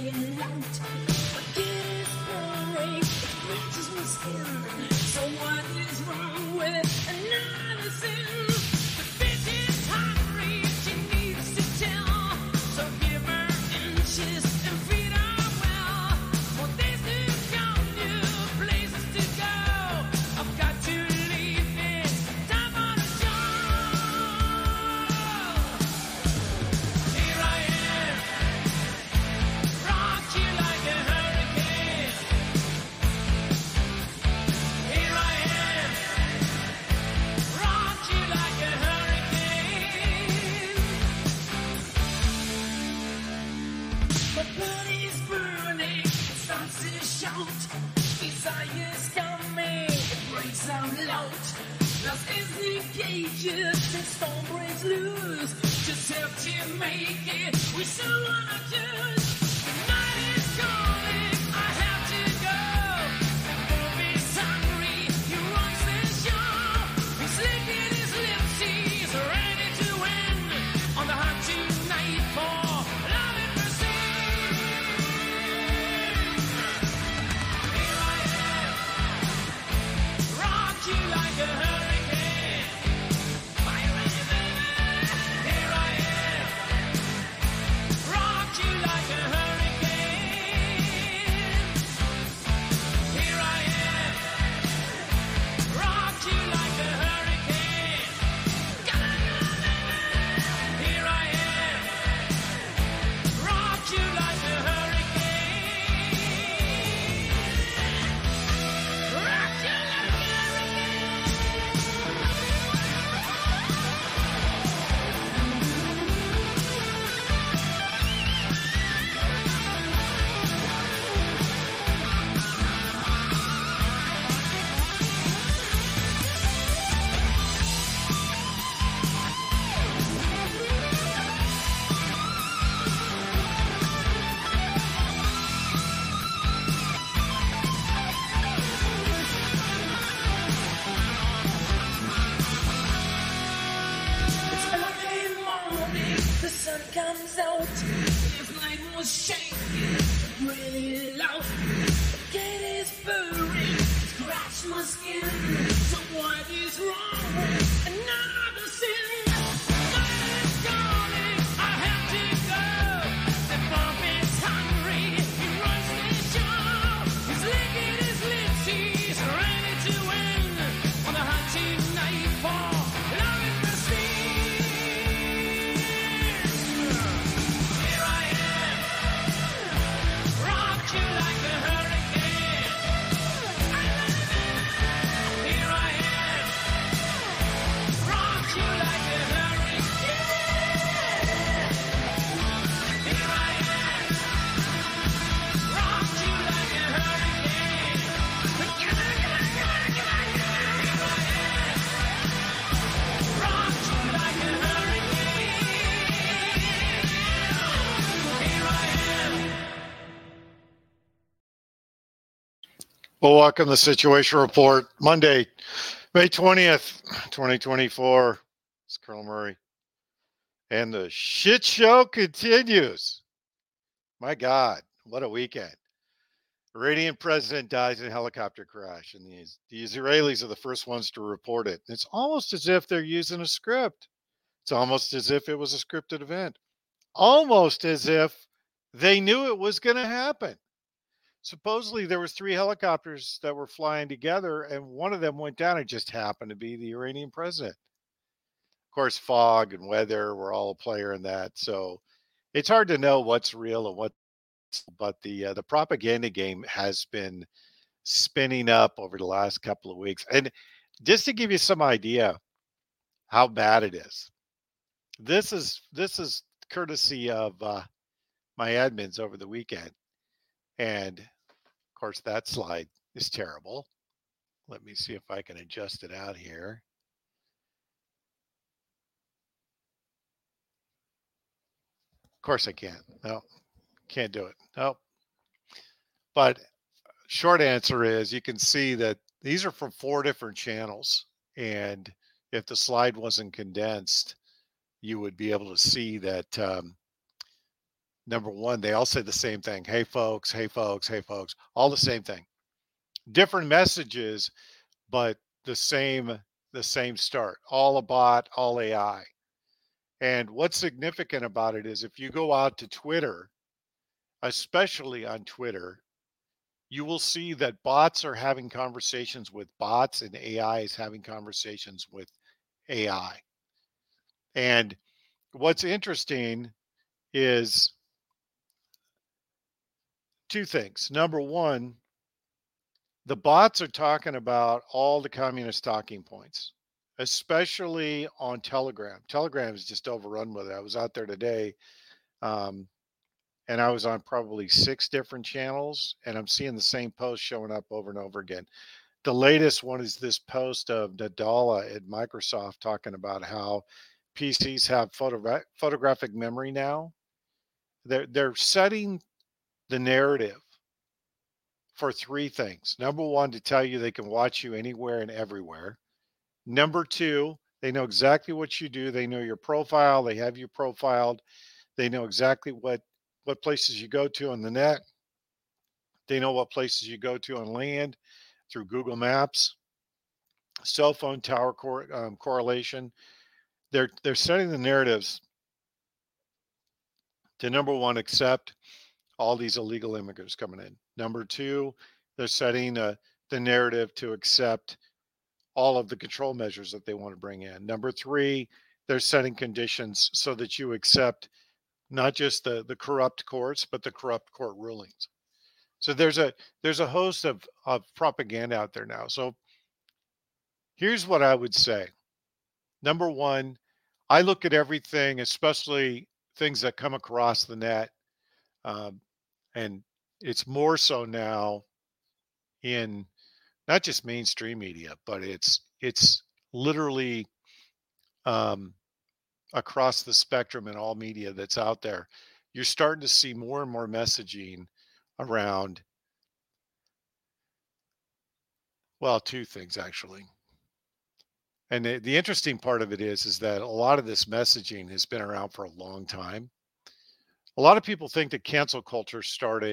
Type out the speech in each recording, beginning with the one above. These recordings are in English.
flying out. Forget his boring, it bleaches my skin. So what is wrong with another sin? The bitch is hungry, she needs to tell. So give her inches and feed her well. More days to come, new places to go. I've got to leave this time on the show. Here I am, rock you like a hurricane. Here I am, rock you like a hurricane. My body's burning, it starts to shout. Desire's coming, it breaks out loud. Lost is the cages, the storm breaks loose. Just have to make it, we still wanna choose. The night is calling, I have to go. The movie's hungry, he runs the show. He's licking his lips, he's ready to win. On the hunt tonight for love and mercy. Here I am, rock you like a hurricane. Are you ready, baby? Here I am, rock you like a hurricane. Here I am, rock you like a hurricane. Here I am, rock you like a hurricane. Rock you like a It's early morning, the sun comes out. His light was shaking, really loud. Get his burning, scratch my skin. So what is wrong with another sin? Night is calling, I have to go. The bomb is hungry, he runs the show. He's licking his lips, he's ready to win. On the hunt tonight for love and mercy. Here I am, rock you like a hurricane. Here I am, rock you like a hurricane. Here I am, rock you like a hurricane. Here I am, rock you like a hurricane. Here I am. Well, welcome to the Situation Report, Monday, May 20th, 2024. It's Colonel Murray. And the shit show continues. My God, what a weekend. Iranian president dies in a helicopter crash, and the Israelis are the first ones to report it. It's almost as if they're using a script. It's almost as if it was a scripted event. Almost as if they knew it was going to happen. Supposedly there was 3 helicopters that were flying together, and one of them went down. It just happened to be the Iranian president. Of course, fog and weather were all a player in that. So it's hard to know what's real and what's, but the propaganda game has been spinning up over the last couple of weeks. And just to give you some idea how bad it is, this is courtesy of my admins over the weekend. And of course, that slide is terrible. Let me see if I can adjust it out here. Of course I can't. No, can't do it. No. But short answer is you can see that these are from 4 different channels. And if the slide wasn't condensed, you would be able to see that Number one, they all say the same thing. Hey folks, hey folks, hey folks, all the same thing. Different messages, but the same start. All a bot, all AI. And what's significant about it is if you go out to Twitter, especially on Twitter, you will see that bots are having conversations with bots and AI is having conversations with AI. And what's interesting is two things. Number one, the bots are talking about all the communist talking points, especially on Telegram. Telegram is just overrun with it. I was out there today, um, and I was on probably 6 different channels, and I'm seeing the same post showing up over and over again. The latest one is this post of Nadella at Microsoft talking about how PCs have photographic memory now. They're setting the narrative for 3 things. Number one, to tell you they can watch you anywhere and everywhere. Number two, they know exactly what you do. They know your profile. They have you profiled. They know exactly what places you go to on the net. They know what places you go to on land through Google Maps, cell phone tower correlation. They're setting the narratives to number one, accept all these illegal immigrants coming in. Number two, they're setting the narrative to accept all of the control measures that they want to bring in. Number three, they're setting conditions so that you accept not just the corrupt courts, but the corrupt court rulings. So there's a host of propaganda out there now. So here's what I would say. Number one, I look at everything, especially things that come across the net, um, and it's more so now in not just mainstream media, but it's literally um, across the spectrum in all media that's out there. You're starting to see more and more messaging around, well, 2 things actually. And the interesting part of it is that a lot of this messaging has been around for a long time. A lot of people think that cancel culture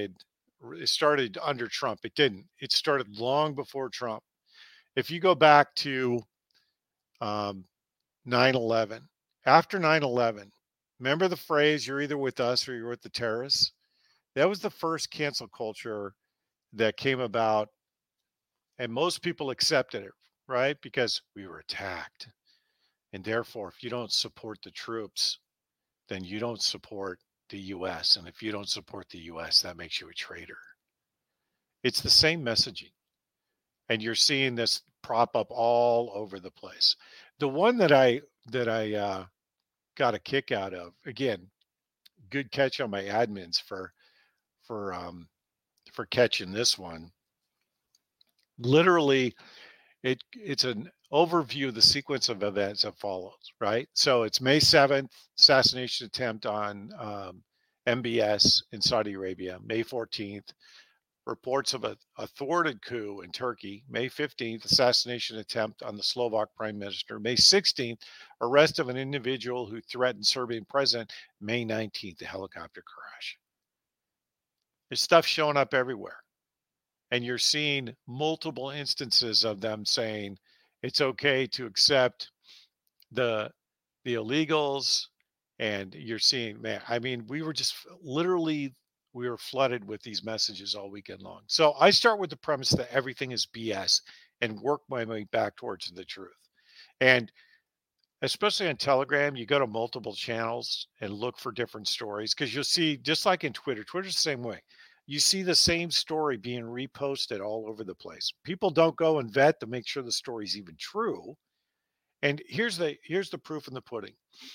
started under Trump. It didn't. It started long before Trump. If you go back to um, 9/11, after 9/11, remember the phrase "You're either with us or you're with the terrorists." That was the first cancel culture that came about, and most people accepted it, right? Because we were attacked, and therefore, if you don't support the troops, then you don't support the U.S. And if you don't support the U.S., that makes you a traitor. It's the same messaging. And you're seeing this prop up all over the place. The one that I got a kick out of, again, good catch on my admins for um, for catching this one. Literally, it's an overview of the sequence of events that follows. Right, so it's May 7th, assassination attempt on MBS in Saudi Arabia. May 14th, reports of a thwarted coup in Turkey. May 15th, assassination attempt on the Slovak prime minister. May 16th, arrest of an individual who threatened Serbian president. May 19th, a helicopter crash. There's stuff showing up everywhere. And you're seeing multiple instances of them saying it's okay to accept the illegals, and you're seeing, man, I mean, we were just literally we were flooded with these messages all weekend long. So I start with the premise that everything is BS and work my way back towards the truth. And especially on Telegram, you go to multiple channels and look for different stories because you'll see, just like in Twitter's the same way. You see the same story being reposted all over the place. People don't go and vet to make sure the story's even true. And here's the proof in the pudding.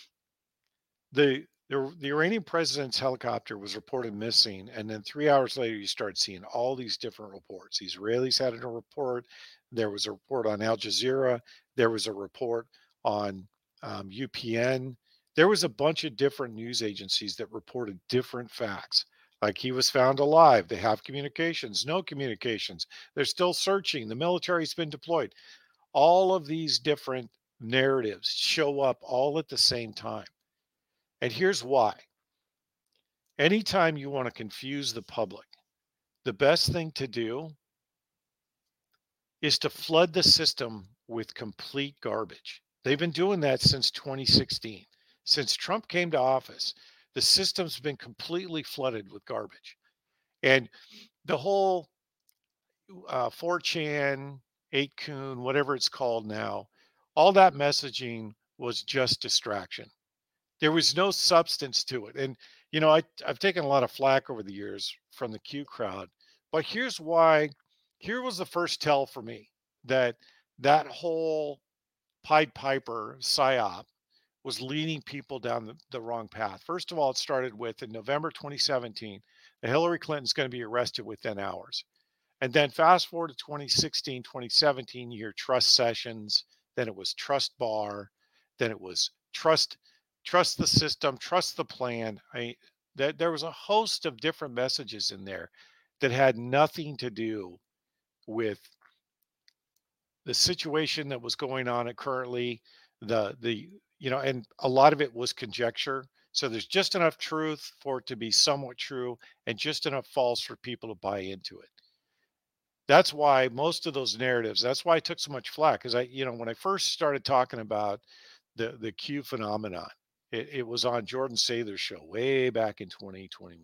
The Iranian president's helicopter was reported missing, and then 3 hours later, you start seeing all these different reports. The Israelis had a report. There was a report on Al Jazeera. There was a report on UPN. There was a bunch of different news agencies that reported different facts. Like he was found alive. They have communications, no communications. They're still searching. The military's been deployed. All of these different narratives show up all at the same time. And here's why. anytime you want to confuse the public, the best thing to do is to flood the system with complete garbage. They've been doing that since 2016. Since Trump came to office, the system's been completely flooded with garbage. And the whole 4chan, 8kun, whatever it's called now, all that messaging was just distraction. There was no substance to it. And, I've taken a lot of flack over the years from the Q crowd, but here's why. Here was the first tell for me that that whole Pied Piper psyop was leading people down the wrong path. First of all, it started with in November 2017, that Hillary Clinton's going to be arrested within hours. And then fast forward to 2016, 2017, you hear trust Sessions, then it was trust Barr, then it was trust the system, trust the plan. There was a host of different messages in there that had nothing to do with the situation that was going on currently, and a lot of it was conjecture. So there's just enough truth for it to be somewhat true and just enough false for people to buy into it. That's why most of those narratives, that's why I took so much flack. Because when I first started talking about the Q phenomenon, it was on Jordan Sather's show way back in 2021.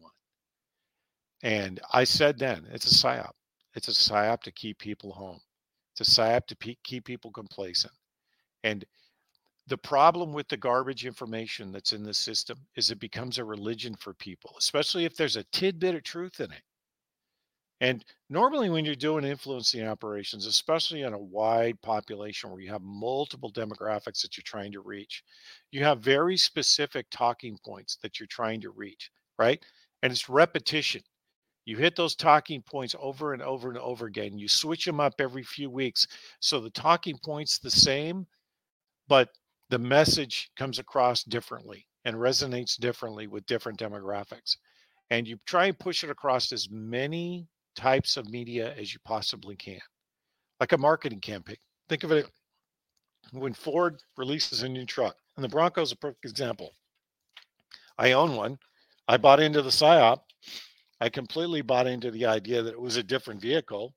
And I said then, it's a psyop. It's a psyop to keep people home. It's a psyop to keep people complacent. And the problem with the garbage information that's in the system is it becomes a religion for people, especially if there's a tidbit of truth in it. And normally when you're doing influencing operations, especially on a wide population where you have multiple demographics that you're trying to reach, you have very specific talking points that you're trying to reach, right? And it's repetition. You hit those talking points over and over and over again. You switch them up every few weeks. So the talking point's the same, but the message comes across differently and resonates differently with different demographics. And you try and push it across as many types of media as you possibly can, like a marketing campaign. Think of it when Ford releases a new truck, and the Bronco is a perfect example. I own one. I bought into the psyop. I completely bought into the idea that it was a different vehicle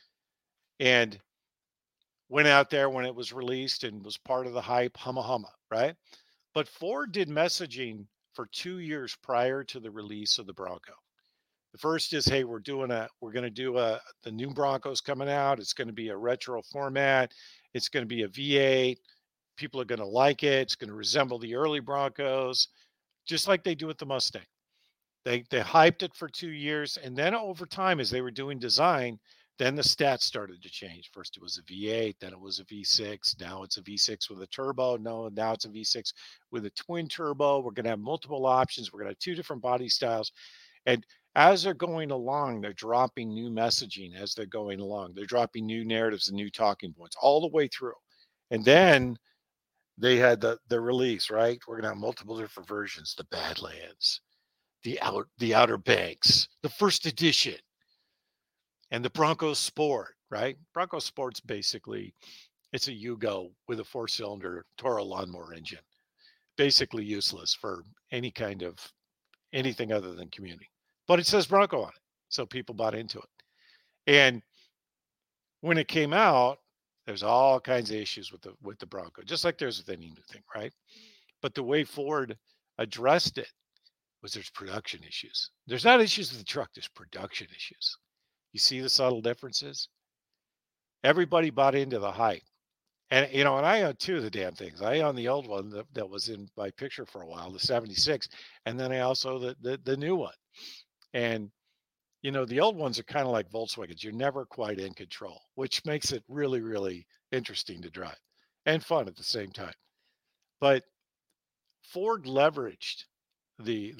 and went out there when it was released and was part of the hype, humma, right? But Ford did messaging for 2 years prior to the release of the Bronco. The first is, hey, we're going to do the new Bronco's coming out. It's going to be a retro format. It's going to be a V8. People are going to like it. It's going to resemble the early Broncos, just like they do with the Mustang. They hyped it for 2 years, and then over time, as they were doing design, then the stats started to change. First it was a V8, then it was a V6. Now it's a V6 with a turbo. No, now it's a V6 with a twin turbo. We're going to have multiple options. We're going to have 2 different body styles. And as they're going along, they're dropping new messaging as they're going along. They're dropping new narratives and new talking points all the way through. And then they had the release, right? We're going to have multiple different versions, the Badlands, the Outer Banks, the first edition, and the Bronco Sport, right? Bronco Sport's basically, it's a Yugo with a 4-cylinder Toro lawnmower engine. Basically useless for any kind of anything other than commuting. But it says Bronco on it, so people bought into it. And when it came out, there's all kinds of issues with the Bronco, just like there's with any new thing, right? But the way Ford addressed it was there's production issues. There's not issues with the truck, there's production issues. You see the subtle differences? Everybody bought into the hype. And, and I own 2 of the damn things. I own the old one that was in my picture for a while, the 76. And then I also the new one. And, the old ones are kind of like Volkswagens. You're never quite in control, which makes it really, really interesting to drive and fun at the same time. But Ford leveraged they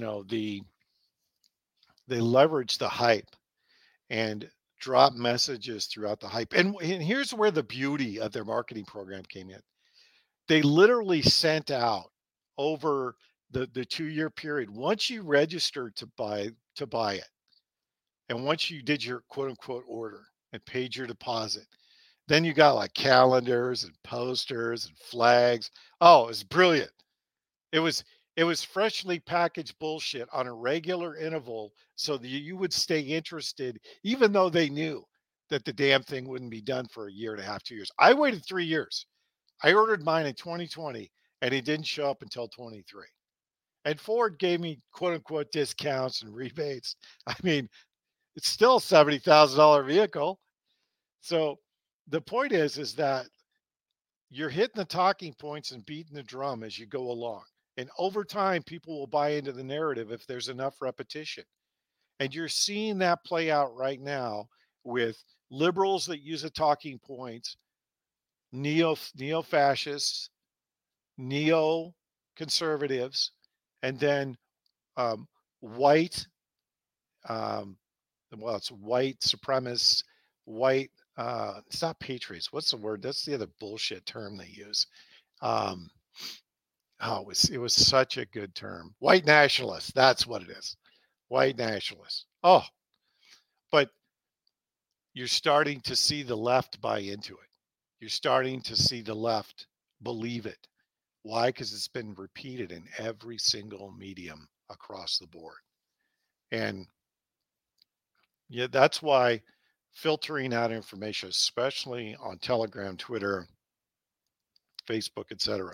leveraged the hype and drop messages throughout the hype. And here's where the beauty of their marketing program came in. They literally sent out over the 2-year period, once you registered to buy it, and once you did your quote unquote order and paid your deposit, then you got like calendars and posters and flags. Oh, it was brilliant. It was It was freshly packaged bullshit on a regular interval so that you would stay interested, even though they knew that the damn thing wouldn't be done for a year and a half, 2 years. I waited 3 years. I ordered mine in 2020 and it didn't show up until 23. And Ford gave me quote unquote discounts and rebates. I mean, it's still a $70,000 vehicle. So the point is that you're hitting the talking points and beating the drum as you go along. And over time, people will buy into the narrative if there's enough repetition. And you're seeing that play out right now with liberals that use the talking points, neo-fascists, neo-conservatives, and then white, it's white supremacists, white, it's not patriots. What's the word? That's the other bullshit term they use. Um, it was such a good term. White nationalists. That's what it is. White nationalists. Oh, but you're starting to see the left buy into it. You're starting to see the left believe it. Why? Because it's been repeated in every single medium across the board. And yeah, that's why filtering out information, especially on Telegram, Twitter, Facebook, etc.,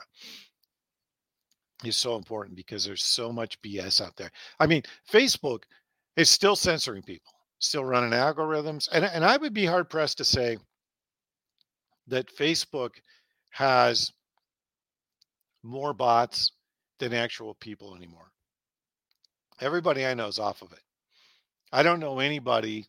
is so important because there's so much BS out there. I mean, Facebook is still censoring people, still running algorithms. And I would be hard pressed to say that Facebook has more bots than actual people anymore. Everybody I know is off of it. I don't know anybody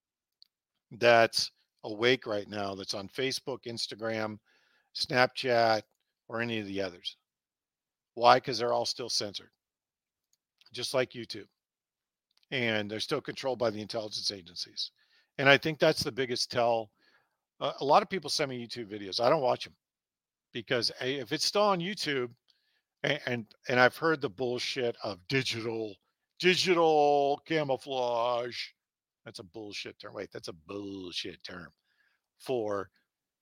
that's awake right now that's on Facebook, Instagram, Snapchat, or any of the others. Why? Because they're all still censored, just like YouTube. And they're still controlled by the intelligence agencies. And I think that's the biggest tell. A lot of people send me YouTube videos. I don't watch them because if it's still on YouTube, and I've heard the bullshit of digital camouflage. That's a bullshit term. Wait, that's a bullshit term for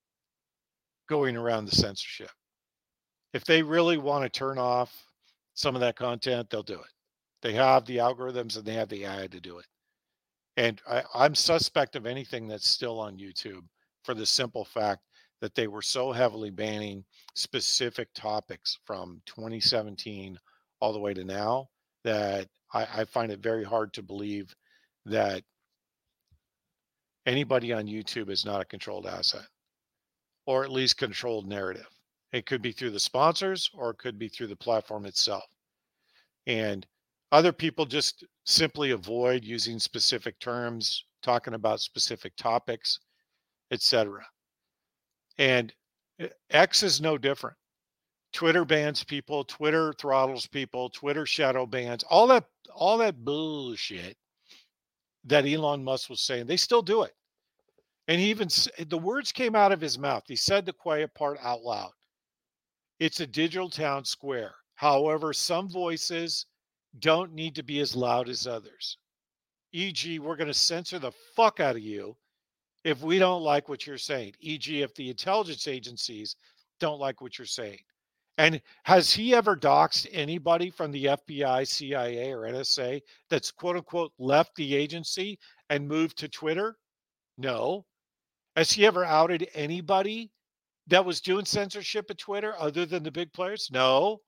going around the censorship. If they really want to turn off some of that content, they'll do it. They have the algorithms and they have the AI to do it. And I'm suspect of anything that's still on YouTube for the simple fact that they were so heavily banning specific topics from 2017 all the way to now that I find it very hard to believe that anybody on YouTube is not a controlled asset, or at least controlled narrative. It could be through the sponsors or it could be through the platform itself. And other people just simply avoid using specific terms, talking about specific topics, etc. And X is no different. Twitter bans people, Twitter throttles people, Twitter shadow bans, all that bullshit that Elon Musk was saying. They still do it. And he even, the words came out of his mouth. He said the quiet part out loud. It's a digital town square. However, some voices don't need to be as loud as others. E.g., we're going to censor the fuck out of you if we don't like what you're saying. E.g., if the intelligence agencies don't like what you're saying. And has he ever doxed anybody from the FBI, CIA, or NSA that's quote unquote left the agency and moved to Twitter? No. Has he ever outed anybody that was doing censorship at Twitter other than the big players? No.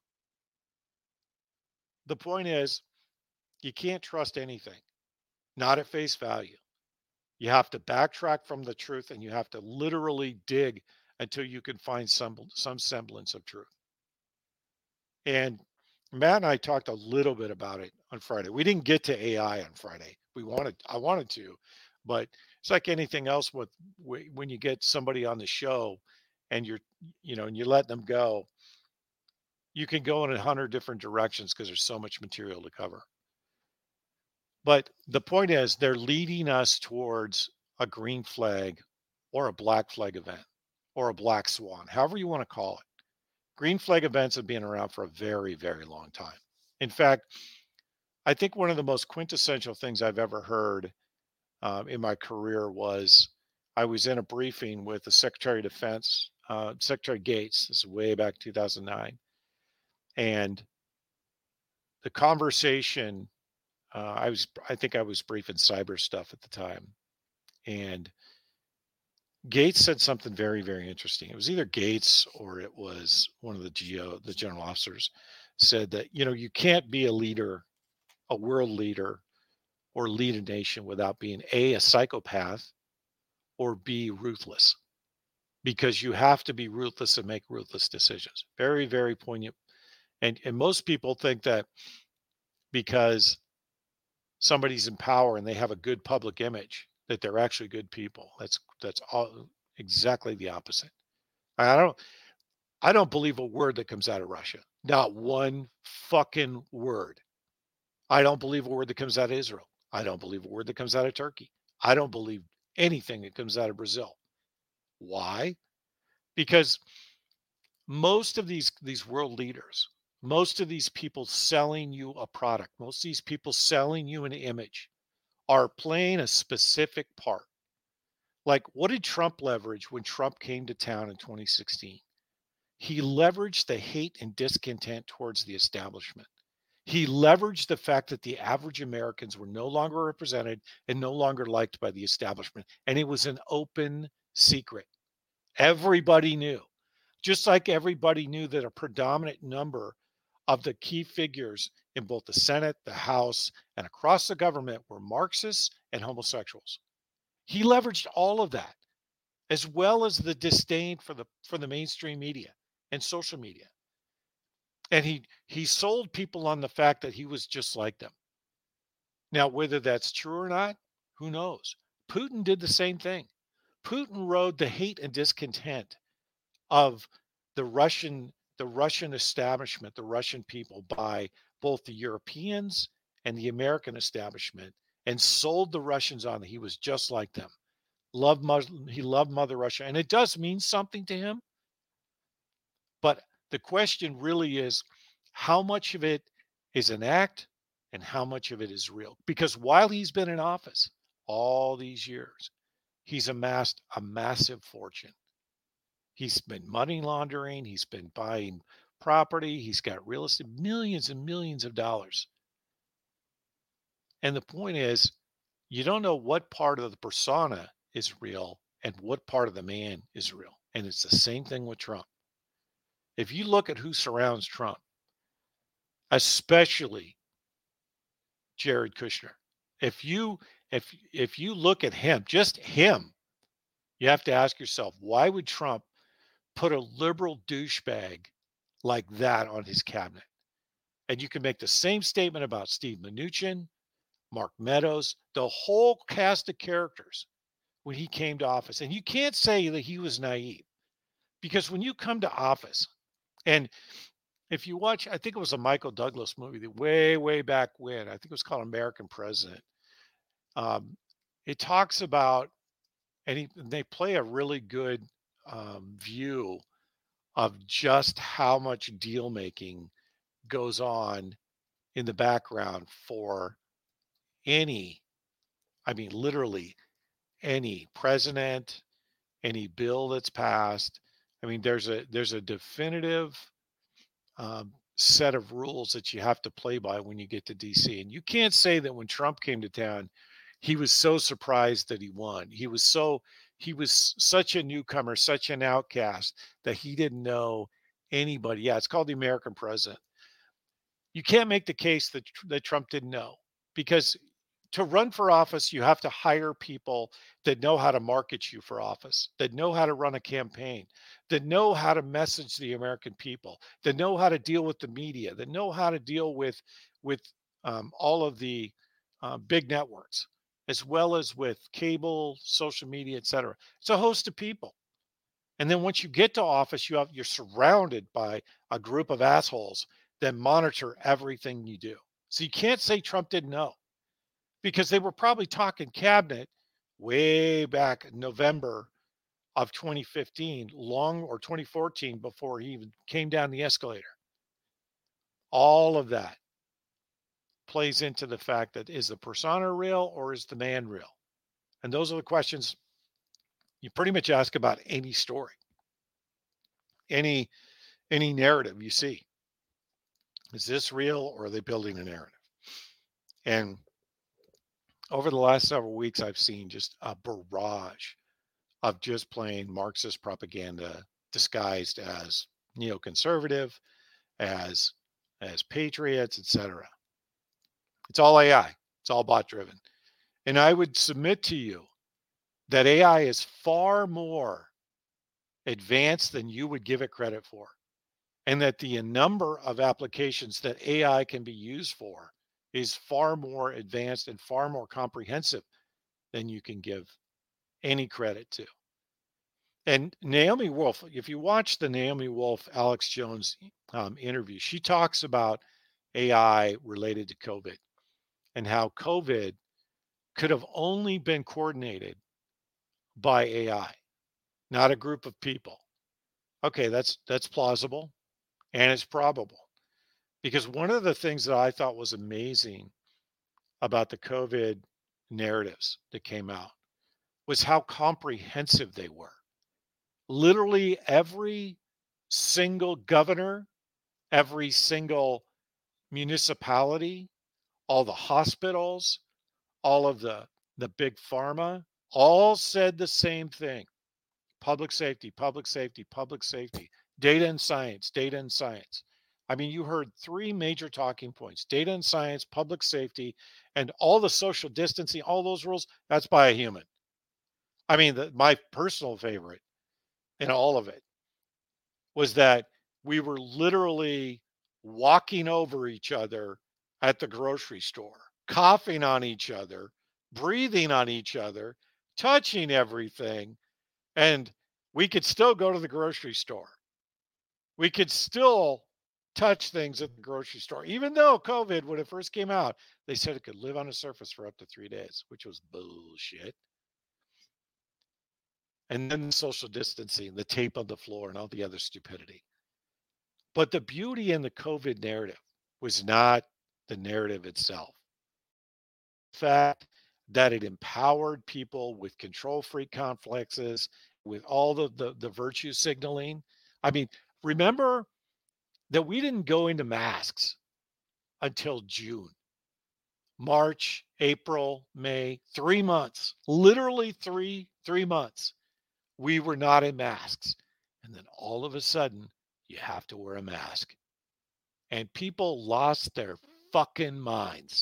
The point is, you can't trust anything, not at face value. You have to backtrack from the truth and you have to literally dig until you can find some semblance of truth. And Matt and I talked a little bit about it on Friday. We didn't get to AI on Friday. I wanted to, but it's like anything else with when you get somebody on the show and you're letting them go, you can go in 100 different directions because there's so much material to cover. But the point is, they're leading us towards a green flag or a black flag event or a black swan, however you want to call it. Green flag events have been around for a very, very long time. In fact, I think one of the most quintessential things I've ever heard in my career was I was in a briefing with the Secretary of Defense, Secretary Gates. This is way back 2009. And the conversation, I think I was briefing cyber stuff at the time, and Gates said something very, very interesting. It was either Gates or it was one of the general officers, said that, you can't be a leader, a world leader, or lead a nation without being a psychopath, or B, ruthless, because you have to be ruthless and make ruthless decisions. Very, very poignant. And most people think that because somebody's in power and they have a good public image, that they're actually good people. That's all exactly the opposite. I don't believe a word that comes out of Russia. Not one fucking word. I don't believe a word that comes out of Israel. I don't believe a word that comes out of Turkey. I don't believe anything that comes out of Brazil. Why? Because most of these world leaders, most of these people selling you a product, most of these people selling you an image are playing a specific part. Like, what did Trump leverage when Trump came to town in 2016? He leveraged the hate and discontent towards the establishment. He leveraged the fact that the average Americans were no longer represented and no longer liked by the establishment. And it was an open secret. Everybody knew, just like everybody knew that a predominant number of the key figures in both the Senate, the House, and across the government were Marxists and homosexuals. He leveraged all of that, as well as the disdain for the mainstream media and social media. And he sold people on the fact that he was just like them. Now, whether that's true or not, who knows? Putin did the same thing. Putin rode the hate and discontent of the Russian establishment, the Russian people, by both the Europeans and the American establishment, and sold the Russians on that he was just like them. He loved Mother Russia, and it does mean something to him. But the question really is, how much of it is an act and how much of it is real? Because while he's been in office all these years, he's amassed a massive fortune. He's been money laundering. He's been buying property. He's got real estate, millions and millions of dollars. And the point is, you don't know what part of the persona is real and what part of the man is real. And it's the same thing with Trump. If you look at who surrounds Trump, especially Jared Kushner, if you look at him, just him, you have to ask yourself, why would Trump put a liberal douchebag like that on his cabinet? And you can make the same statement about Steve Mnuchin, Mark Meadows, the whole cast of characters when he came to office. And you can't say that he was naive, because when you come to office, and if you watch, I think it was a Michael Douglas movie way back when, I think it was called American President. It talks about, and they play a really good view of just how much deal making goes on in the background for literally any president, any bill that's passed. I mean, there's a definitive set of rules that you have to play by when you get to DC. And you can't say that when Trump came to town, he was so surprised that he won. He was such a newcomer, such an outcast, that he didn't know anybody. Yeah, it's called The American President. You can't make the case that Trump didn't know, because to run for office, you have to hire people that know how to market you for office, that know how to run a campaign, that know how to message the American people, that know how to deal with the media, that know how to deal with all of the big networks, as well as with cable, social media, etc. It's a host of people. And then once you get to office, you're surrounded by a group of assholes that monitor everything you do. So you can't say Trump didn't know, because they were probably talking cabinet way back in November of 2015, or 2014, before he even came down the escalator. All of that plays into the fact that, is the persona real or is the man real? And those are the questions you pretty much ask about any story, any narrative you see. Is this real, or are they building a narrative? And over the last several weeks, I've seen just a barrage of just plain Marxist propaganda disguised as neoconservative, as patriots, etc. It's all AI. It's all bot driven. And I would submit to you that AI is far more advanced than you would give it credit for. And that the number of applications that AI can be used for is far more advanced and far more comprehensive than you can give any credit to. And Naomi Wolf, if you watch the Naomi Wolf, Alex Jones interview, she talks about AI related to COVID and how COVID could have only been coordinated by AI, not a group of people. Okay, that's plausible and it's probable. Because one of the things that I thought was amazing about the COVID narratives that came out was how comprehensive they were. Literally every single governor, every single municipality, all the hospitals, all of the big pharma, all said the same thing. Public safety, public safety, public safety, data and science, data and science. I mean, you heard three major talking points: data and science, public safety, and all the social distancing, all those rules, that's by a human. I mean, my personal favorite in all of it was that we were literally walking over each other at the grocery store, coughing on each other, breathing on each other, touching everything, and we could still go to the grocery store. We could still touch things at the grocery store, even though COVID, when it first came out, they said it could live on a surface for up to 3 days, which was bullshit. And then the social distancing, the tape on the floor, and all the other stupidity. But the beauty in the COVID narrative was not the narrative itself. The fact that it empowered people with control freak complexes, with all the virtue signaling. I mean, remember that we didn't go into masks until June, March, April, May, 3 months, literally three months. We were not in masks. And then all of a sudden, you have to wear a mask. And people lost their fucking minds.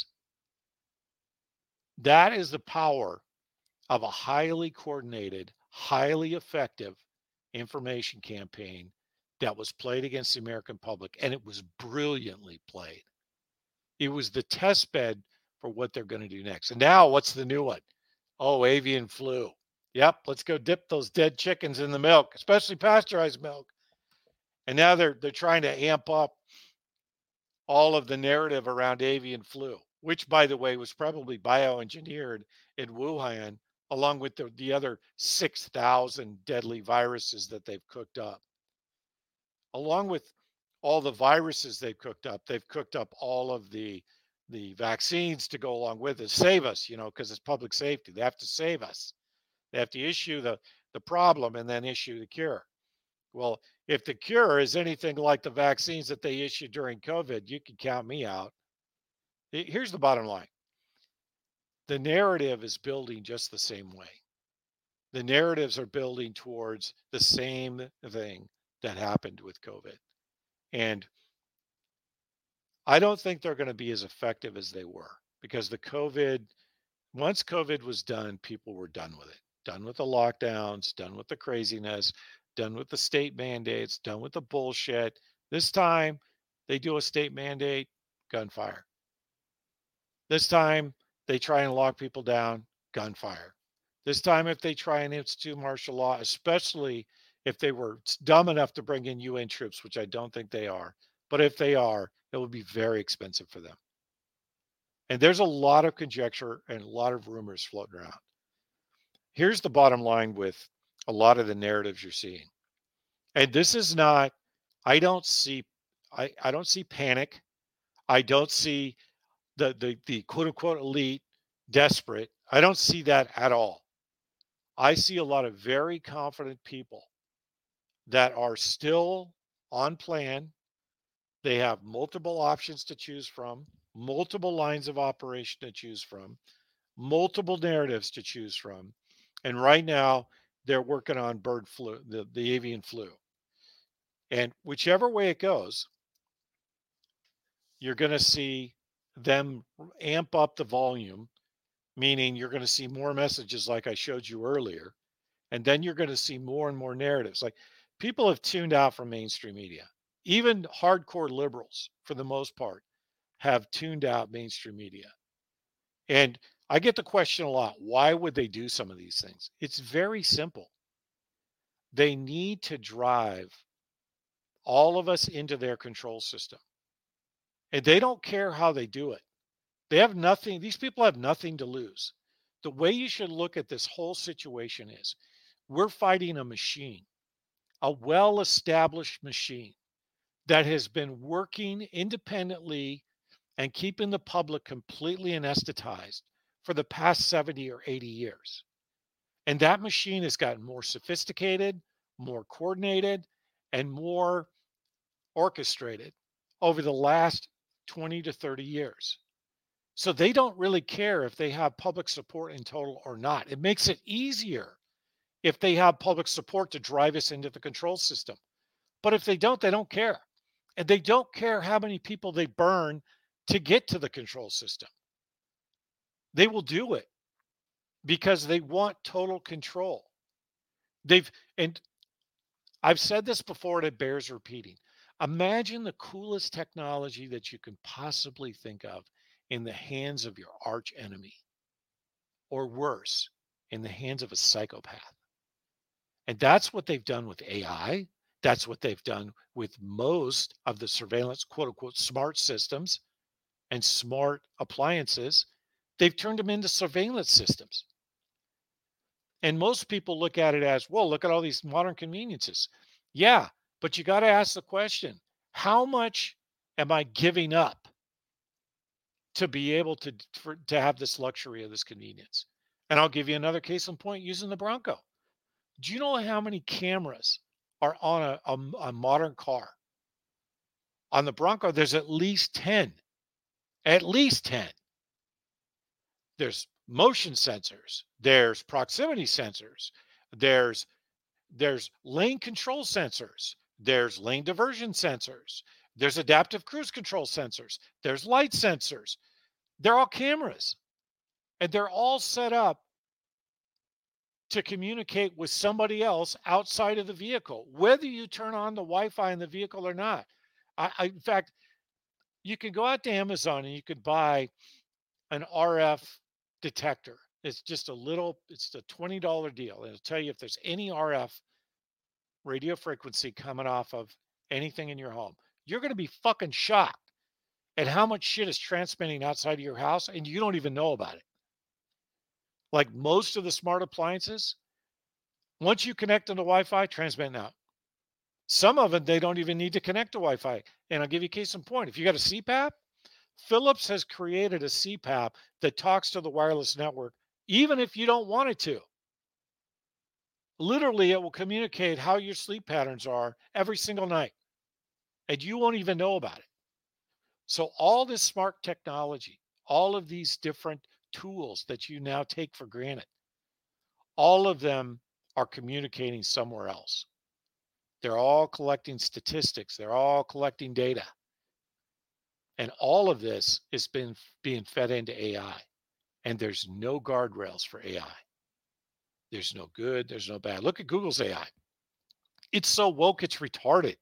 That is the power of a highly coordinated, highly effective information campaign that was played against the American public, and it was brilliantly played. It was the test bed for what they're going to do next. And now, what's the new one? Oh, avian flu. Yep, let's go dip those dead chickens in the milk, especially pasteurized milk. And now they're trying to amp up all of the narrative around avian flu, which, by the way, was probably bioengineered in Wuhan, along with the other 6,000 deadly viruses that they've cooked up. Along with all the viruses they've cooked up all of the vaccines to go along with it. Save us, because it's public safety. They have to save us. They have to issue the problem and then issue the cure. Well, if the cure is anything like the vaccines that they issued during COVID, you can count me out. Here's the bottom line. The narrative is building just the same way. The narratives are building towards the same thing that happened with COVID. And I don't think they're going to be as effective as they were, because once COVID was done, people were done with it. Done with the lockdowns, done with the craziness, done with the state mandates, done with the bullshit. This time they do a state mandate, gunfire. This time they try and lock people down, gunfire. This time, if they try and institute martial law, especially if they were dumb enough to bring in UN troops, which I don't think they are, but if they are, it would be very expensive for them. And there's a lot of conjecture and a lot of rumors floating around. Here's the bottom line with a lot of the narratives you're seeing. And this is not, I don't see panic. I don't see the quote unquote elite desperate. I don't see that at all. I see a lot of very confident people that are still on plan, They have multiple options to choose from, multiple lines of operation to choose from, multiple narratives to choose from. And right now, they're working on bird flu, the avian flu. And whichever way it goes, you're going to see them amp up the volume, meaning you're going to see more messages like I showed you earlier. And then you're going to see more and more narratives. Like people have tuned out from mainstream media. Even hardcore liberals, for the most part, have tuned out mainstream media. And I get the question a lot, why would they do some of these things? It's very simple. They need to drive all of us into their control system. And they don't care how they do it. They have nothing, these people have nothing to lose. The way you should look at this whole situation is we're fighting a machine, a well established machine that has been working independently and keeping the public completely anesthetized for the past 70 or 80 years. And that machine has gotten more sophisticated, more coordinated, and more orchestrated over the last 20 to 30 years. So they don't really care if they have public support in total or not. It makes it easier if they have public support to drive us into the control system. But if they don't care. And they don't care how many people they burn to get to the control system. They will do it because they want total control. And I've said this before and it bears repeating. Imagine the coolest technology that you can possibly think of in the hands of your arch enemy, or worse, in the hands of a psychopath. And that's what they've done with AI. That's what they've done with most of the surveillance, quote unquote, smart systems and smart appliances. They've turned them into surveillance systems. And most people look at it as, well, look at all these modern conveniences. Yeah, but you got to ask the question, how much am I giving up to be able to have this luxury of this convenience? And I'll give you another case in point using the Bronco. Do you know how many cameras are on a modern car? On the Bronco, there's at least 10. At least 10. There's motion sensors, there's proximity sensors, there's lane control sensors, there's lane diversion sensors, there's adaptive cruise control sensors, there's light sensors. They're all cameras, and they're all set up to communicate with somebody else outside of the vehicle, whether you turn on the Wi-Fi in the vehicle or not. In fact, you can go out to Amazon and you could buy an RF detector. It's just it's a $20 deal. It'll tell you if there's any RF radio frequency coming off of anything in your home. You're going to be fucking shocked at how much shit is transmitting outside of your house and you don't even know about it. Like most of the smart appliances, once you connect them to Wi-Fi, transmitting out. Some of them, they don't even need to connect to Wi-Fi. And I'll give you a case in point. If you got a CPAP, Philips has created a CPAP that talks to the wireless network, even if you don't want it to. Literally, it will communicate how your sleep patterns are every single night, and you won't even know about it. So all this smart technology, all of these different tools that you now take for granted, all of them are communicating somewhere else. They're all collecting statistics. They're all collecting data. And all of this is being fed into AI. And there's no guardrails for AI. There's no good. There's no bad. Look at Google's AI. It's so woke, it's retarded.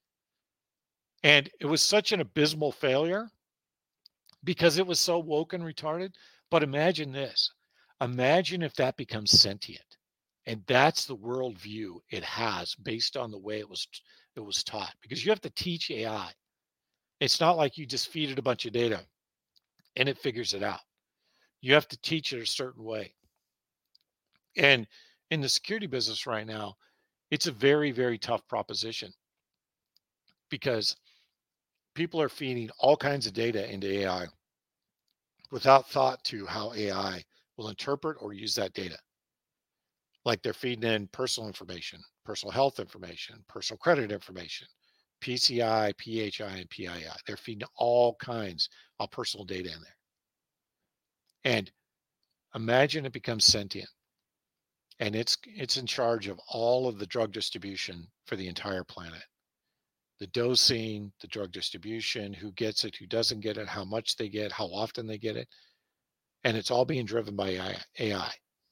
And it was such an abysmal failure because it was so woke and retarded. But imagine this. Imagine if that becomes sentient. And that's the worldview it has based on the way it was taught. Because you have to teach AI. It's not like you just feed it a bunch of data and it figures it out. You have to teach it a certain way. And in the security business right now, it's a very, very tough proposition because people are feeding all kinds of data into AI without thought to how AI will interpret or use that data. Like they're feeding in personal information, personal health information, personal credit information, PCI, PHI, and PII. They're feeding all kinds of personal data in there. And imagine it becomes sentient, and it's in charge of all of the drug distribution for the entire planet. The dosing, the drug distribution, who gets it, who doesn't get it, how much they get, how often they get it. And it's all being driven by AI.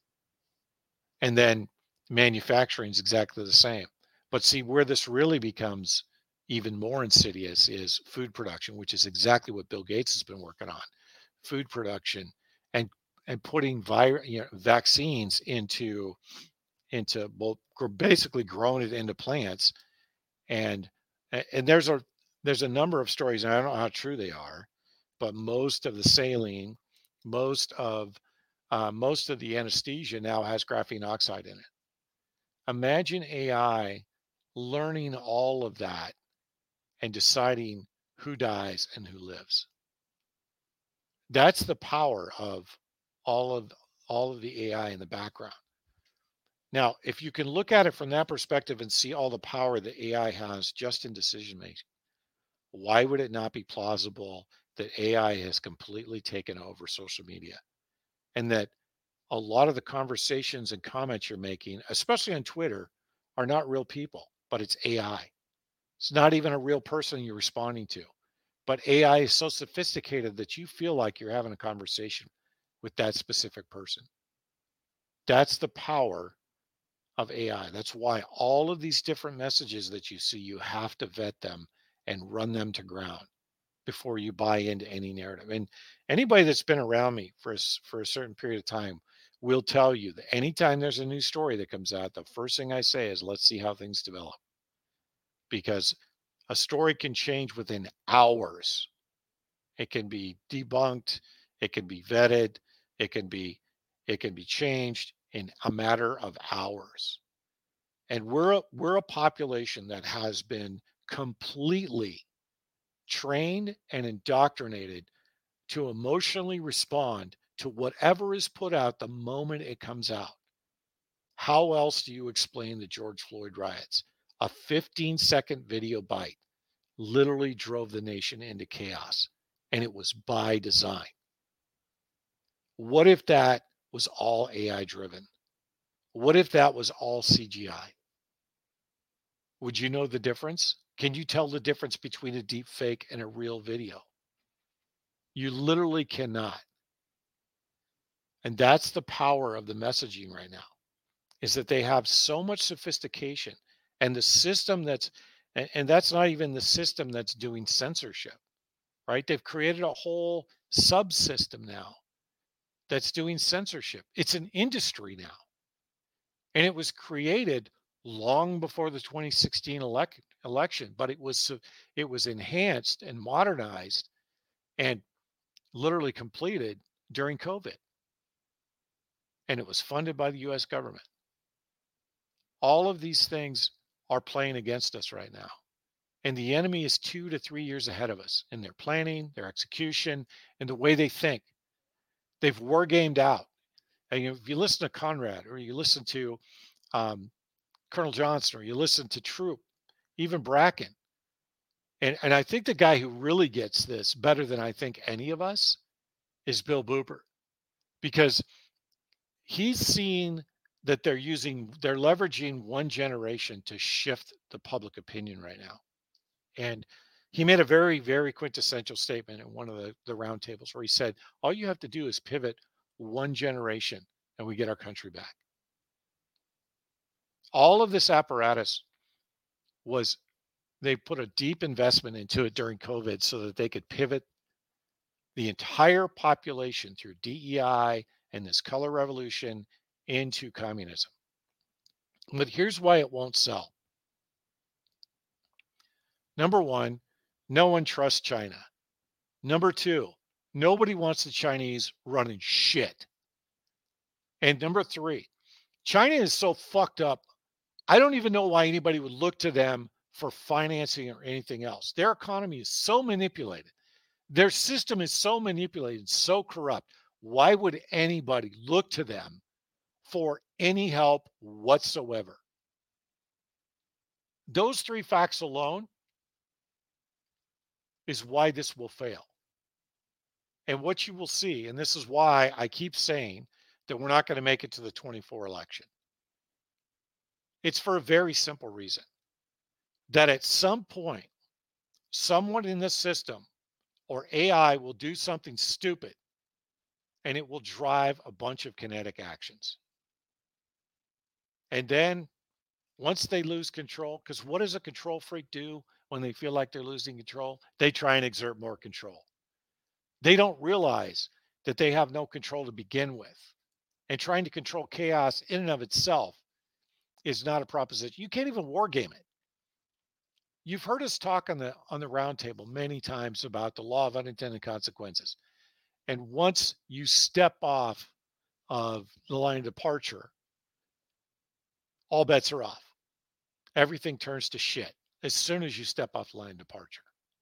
And then manufacturing is exactly the same. But see, where this really becomes even more insidious is food production, which is exactly what Bill Gates has been working on. Food production and putting vaccines into well, basically growing it into plants. And there's a number of stories, and I don't know how true they are, but most of the saline, most of the anesthesia now has graphene oxide in it. Imagine AI learning all of that and deciding who dies and who lives. That's the power of all of the AI in the background. Now, if you can look at it from that perspective and see all the power that AI has just in decision making, why would it not be plausible that AI has completely taken over social media, and that a lot of the conversations and comments you're making, especially on Twitter, are not real people, but it's AI. It's not even a real person you're responding to, but AI is so sophisticated that you feel like you're having a conversation with that specific person. That's the power of AI. That's why all of these different messages that you see, you have to vet them and run them to ground before you buy into any narrative. And anybody that's been around me for a certain period of time will tell you that anytime there's a new story that comes out, the first thing I say is, let's see how things develop. Because a story can change within hours. It can be debunked, it can be vetted, it can be changed in a matter of hours. And we're a population that has been completely trained and indoctrinated to emotionally respond to whatever is put out the moment it comes out. How else do you explain the George Floyd riots? A 15-second video bite literally drove the nation into chaos, and it was by design. What if that was all AI driven? What if that was all CGI? Would you know the difference? Can you tell the difference between a deep fake and a real video? You literally cannot. And that's the power of the messaging right now, is that they have so much sophistication, and the system and that's not even the system that's doing censorship, right? They've created a whole subsystem now that's doing censorship. It's an industry now. And it was created long before the 2016 election, but it was enhanced and modernized and literally completed during COVID. And it was funded by the US government. All of these things are playing against us right now. And the enemy is 2 to 3 years ahead of us in their planning, their execution, and the way they think. They've war gamed out. And if you listen to Conrad, or you listen to Colonel Johnson, or you listen to Troop, even Bracken, and I think the guy who really gets this better than I think any of us is Bill Buber, because he's seen that they're leveraging one generation to shift the public opinion right now. And he made a very, very quintessential statement in one of the roundtables where he said, all you have to do is pivot one generation and we get our country back. All of this apparatus they put a deep investment into it during COVID so that they could pivot the entire population through DEI and this color revolution into communism. But here's why it won't sell. Number one, no one trusts China. Number two, nobody wants the Chinese running shit. And number three, China is so fucked up, I don't even know why anybody would look to them for financing or anything else. Their economy is so manipulated. Their system is so manipulated, so corrupt. Why would anybody look to them for any help whatsoever? Those three facts alone is why this will fail. And what you will see, and this is why I keep saying that we're not going to make it to the 24 election. It's for a very simple reason that at some point, someone in this system or AI will do something stupid and it will drive a bunch of kinetic actions. And then once they lose control, because what does a control freak do when they feel like they're losing control? They try and exert more control. They don't realize that they have no control to begin with. And trying to control chaos in and of itself is not a proposition. You can't even war game it. You've heard us talk on the roundtable many times about the law of unintended consequences. And once you step off of the line of departure, all bets are off. Everything turns to shit as soon as you step off the line of departure.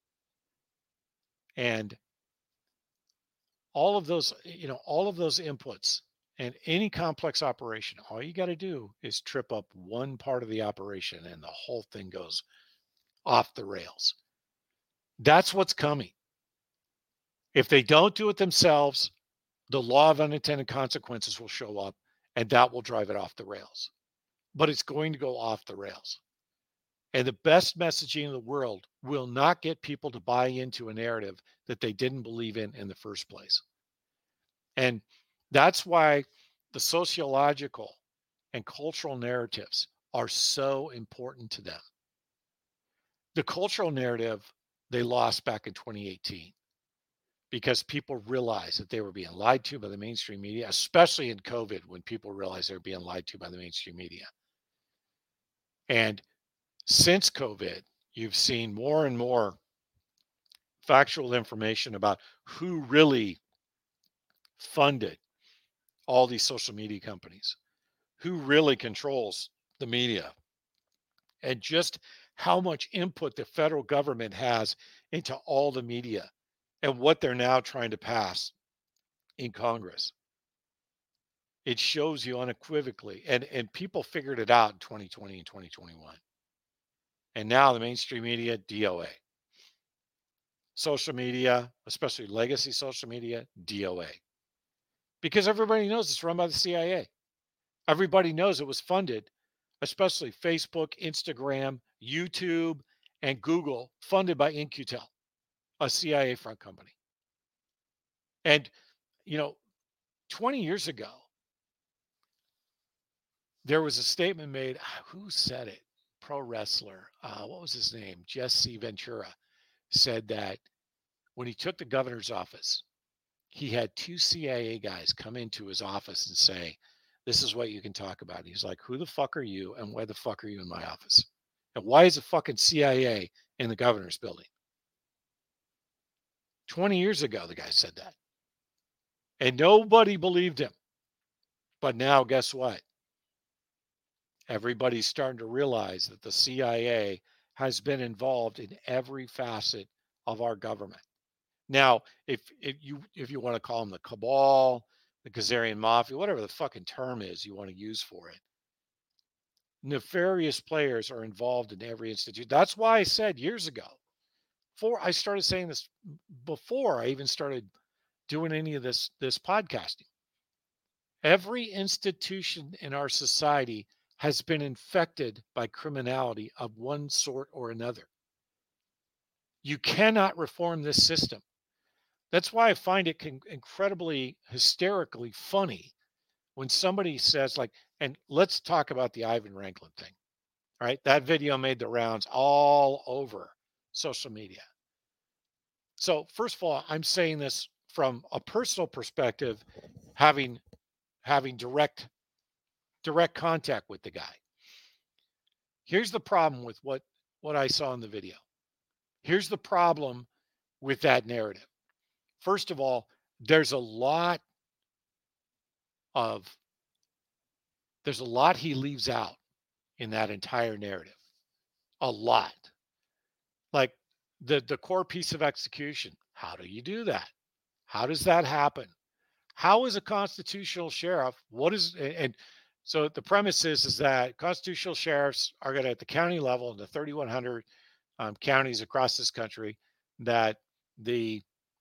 And all of those inputs and any complex operation, all you got to do is trip up one part of the operation and the whole thing goes off the rails. That's what's coming. If they don't do it themselves, the law of unintended consequences will show up and that will drive it off the rails. But it's going to go off the rails. And the best messaging in the world will not get people to buy into a narrative that they didn't believe in the first place. And that's why the sociological and cultural narratives are so important to them. The cultural narrative they lost back in 2018 because people realized that they were being lied to by the mainstream media, especially in COVID when people realized they were being lied to by the mainstream media. And since COVID, you've seen more and more factual information about who really funded all these social media companies, who really controls the media, and just how much input the federal government has into all the media and what they're now trying to pass in Congress. It shows you unequivocally, and people figured it out in 2020 and 2021. And now the mainstream media, DOA. Social media, especially legacy social media, DOA. Because everybody knows it's run by the CIA. Everybody knows it was funded, especially Facebook, Instagram, YouTube, and Google, funded by In-Q-Tel, a CIA front company. And, 20 years ago, there was a statement made. Who said it? Pro wrestler. What was his name? Jesse Ventura said that when he took the governor's office, he had 2 CIA guys come into his office and say, "This is what you can talk about." And he's like, "Who the fuck are you? And why the fuck are you in my office? And why is the fucking CIA in the governor's building?" 20 years ago, the guy said that. And nobody believed him. But now, guess what? Everybody's starting to realize that the CIA has been involved in every facet of our government. Now, if you want to call them the cabal, the Khazarian mafia, whatever the fucking term is you want to use for it, nefarious players are involved in every institute. That's why I said years ago, I started saying this before I even started doing any of this podcasting. Every institution in our society has been infected by criminality of one sort or another. You cannot reform this system. That's why I find it incredibly hysterically funny when somebody says, like, and let's talk about the Ivan Ranklin thing. All right. That video made the rounds all over social media. So first of all, I'm saying this from a personal perspective, having direct contact with the guy. Here's the problem with what I saw in the video. Here's the problem with that narrative. First of all, there's a lot he leaves out in that entire narrative. A lot. Like the core piece of execution. How do you do that? How does that happen? How is a constitutional sheriff? And so the premise is that constitutional sheriffs are going to, at the county level, in the 3,100 counties across this country, that the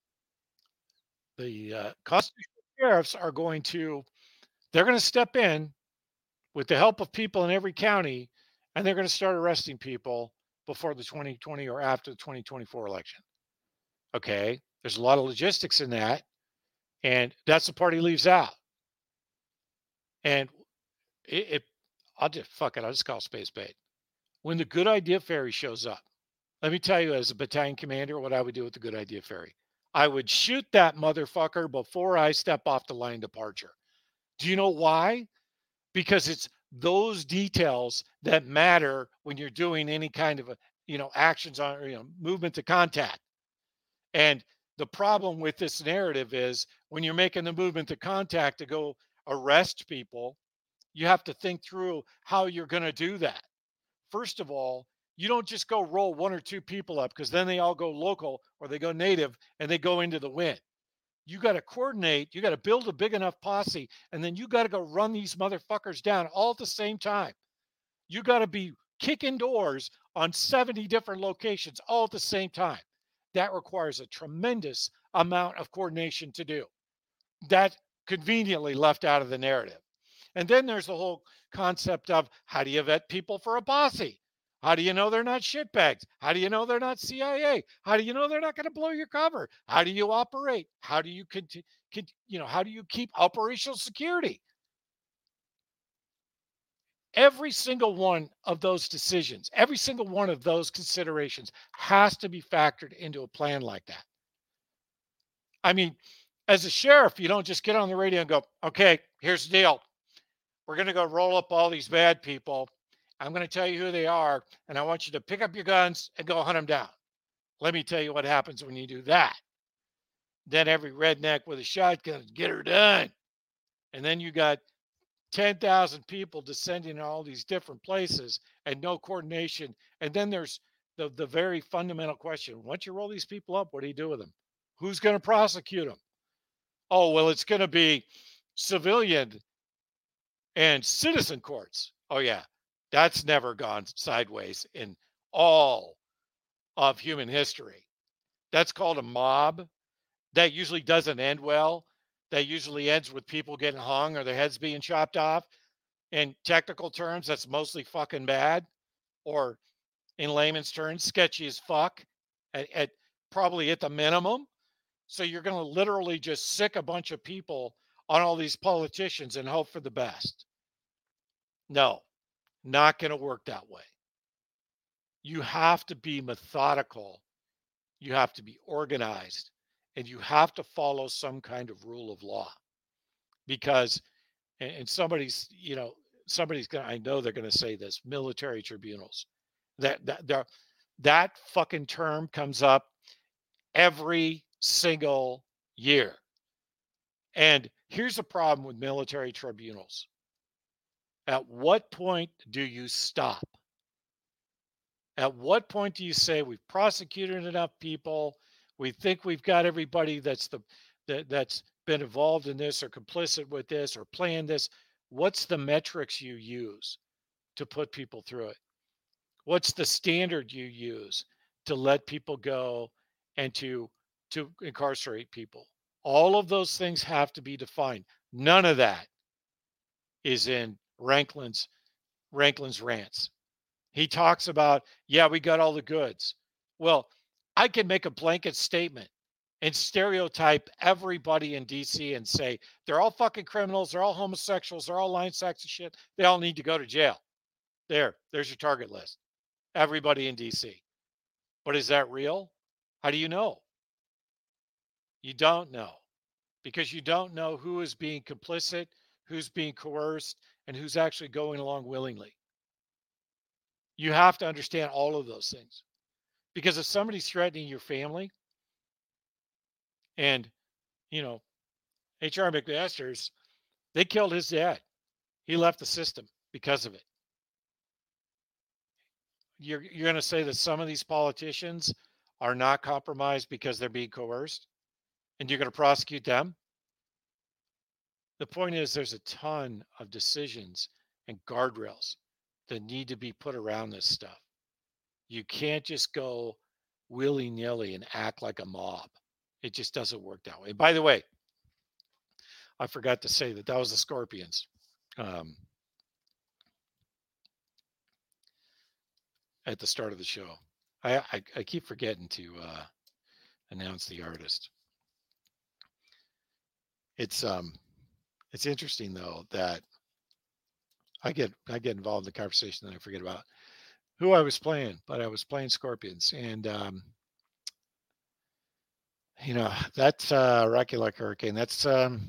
constitutional sheriffs are going to they're going to step in with the help of people in every county, and they're going to start arresting people before the 2020 or after the 2024 election. Okay, there's a lot of logistics in that, and that's the part he leaves out. And I'll just fuck it. I'll just call space bait. When the Good Idea Ferry shows up, let me tell you, as a battalion commander, what I would do with the Good Idea Ferry. I would shoot that motherfucker before I step off the line departure. Do you know why? Because it's those details that matter when you're doing any kind of actions on movement to contact. And the problem with this narrative is when you're making the movement to contact to go arrest people, you have to think through how you're going to do that. First of all, you don't just go roll one or two people up, because then they all go local or they go native and they go into the wind. You got to coordinate, you got to build a big enough posse, and then you got to go run these motherfuckers down all at the same time. You got to be kicking doors on 70 different locations all at the same time. That requires a tremendous amount of coordination to do. That conveniently left out of the narrative. And then there's the whole concept of, how do you vet people for a posse? How do you know they're not shitbags? How do you know they're not CIA? How do you know they're not going to blow your cover? How do you operate? How do you how do you keep operational security? Every single one of those decisions, every single one of those considerations has to be factored into a plan like that. I mean, as a sheriff, you don't just get on the radio and go, okay, here's the deal. We're going to go roll up all these bad people. I'm going to tell you who they are, and I want you to pick up your guns and go hunt them down. Let me tell you what happens when you do that. Then every redneck with a shotgun, get her done. And then you got 10,000 people descending in all these different places and no coordination. And then there's the very fundamental question. Once you roll these people up, what do you do with them? Who's going to prosecute them? Oh, well, it's going to be civilian and citizen courts. Oh, yeah. That's never gone sideways in all of human history. That's called a mob. That usually doesn't end well. That usually ends with people getting hung or their heads being chopped off. In technical terms, that's mostly fucking bad, or in layman's terms, sketchy as fuck at probably at the minimum. So you're going to literally just sick a bunch of people on all these politicians and hope for the best. No, not going to work that way. You have to be methodical. You have to be organized, and you have to follow some kind of rule of law, because, and somebody's going to, I know they're going to say this, military tribunals. That fucking term comes up every single year. And here's the problem with military tribunals. At what point do you stop? At what point do you say, we've prosecuted enough people, we think we've got everybody that's been involved in this or complicit with this or planned this? What's the metrics you use to put people through it? What's the standard you use to let people go and to incarcerate people? All of those things have to be defined. None of that is in Ranklin's rants. He talks about, yeah, we got all the goods. Well, I can make a blanket statement and stereotype everybody in DC and say, they're all fucking criminals, they're all homosexuals, they're all line sacks and shit. They all need to go to jail. There's your target list. Everybody in DC. But is that real? How do you know? You don't know, because you don't know who is being complicit, who's being coerced, and who's actually going along willingly. You have to understand all of those things, because if somebody's threatening your family, and H.R. McMaster's, they killed his dad. He left the system because of it. You're going to say that some of these politicians are not compromised because they're being coerced, and you're going to prosecute them? The point is, there's a ton of decisions and guardrails that need to be put around this stuff. You can't just go willy-nilly and act like a mob. It just doesn't work that way. By the way, I forgot to say that was the Scorpions. At the start of the show. I keep forgetting to announce the artist. It's interesting though that I get involved in the conversation and I forget about who I was playing, but I was playing Scorpions, and that's Rocky Like Hurricane. That's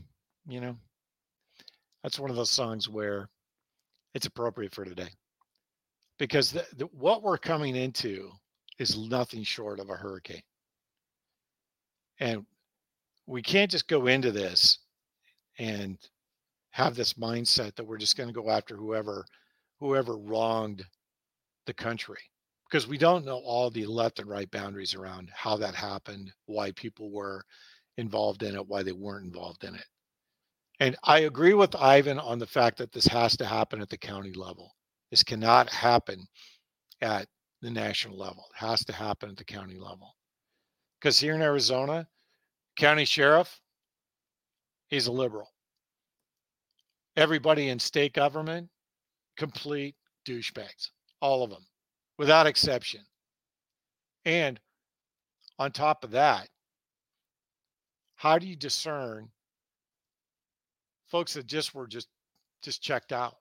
that's one of those songs where it's appropriate for today, because what we're coming into is nothing short of a hurricane, and we can't just go into this and have this mindset that we're just going to go after whoever wronged the country, because we don't know all the left and right boundaries around how that happened, why people were involved in it, why they weren't involved in it. And I agree with Ivan on the fact that this has to happen at the county level. This cannot happen at the national level. It has to happen at the county level. Because here in Arizona, county sheriff, he's a liberal. Everybody in state government, complete douchebags. All of them, without exception. And on top of that, how do you discern folks that were just checked out?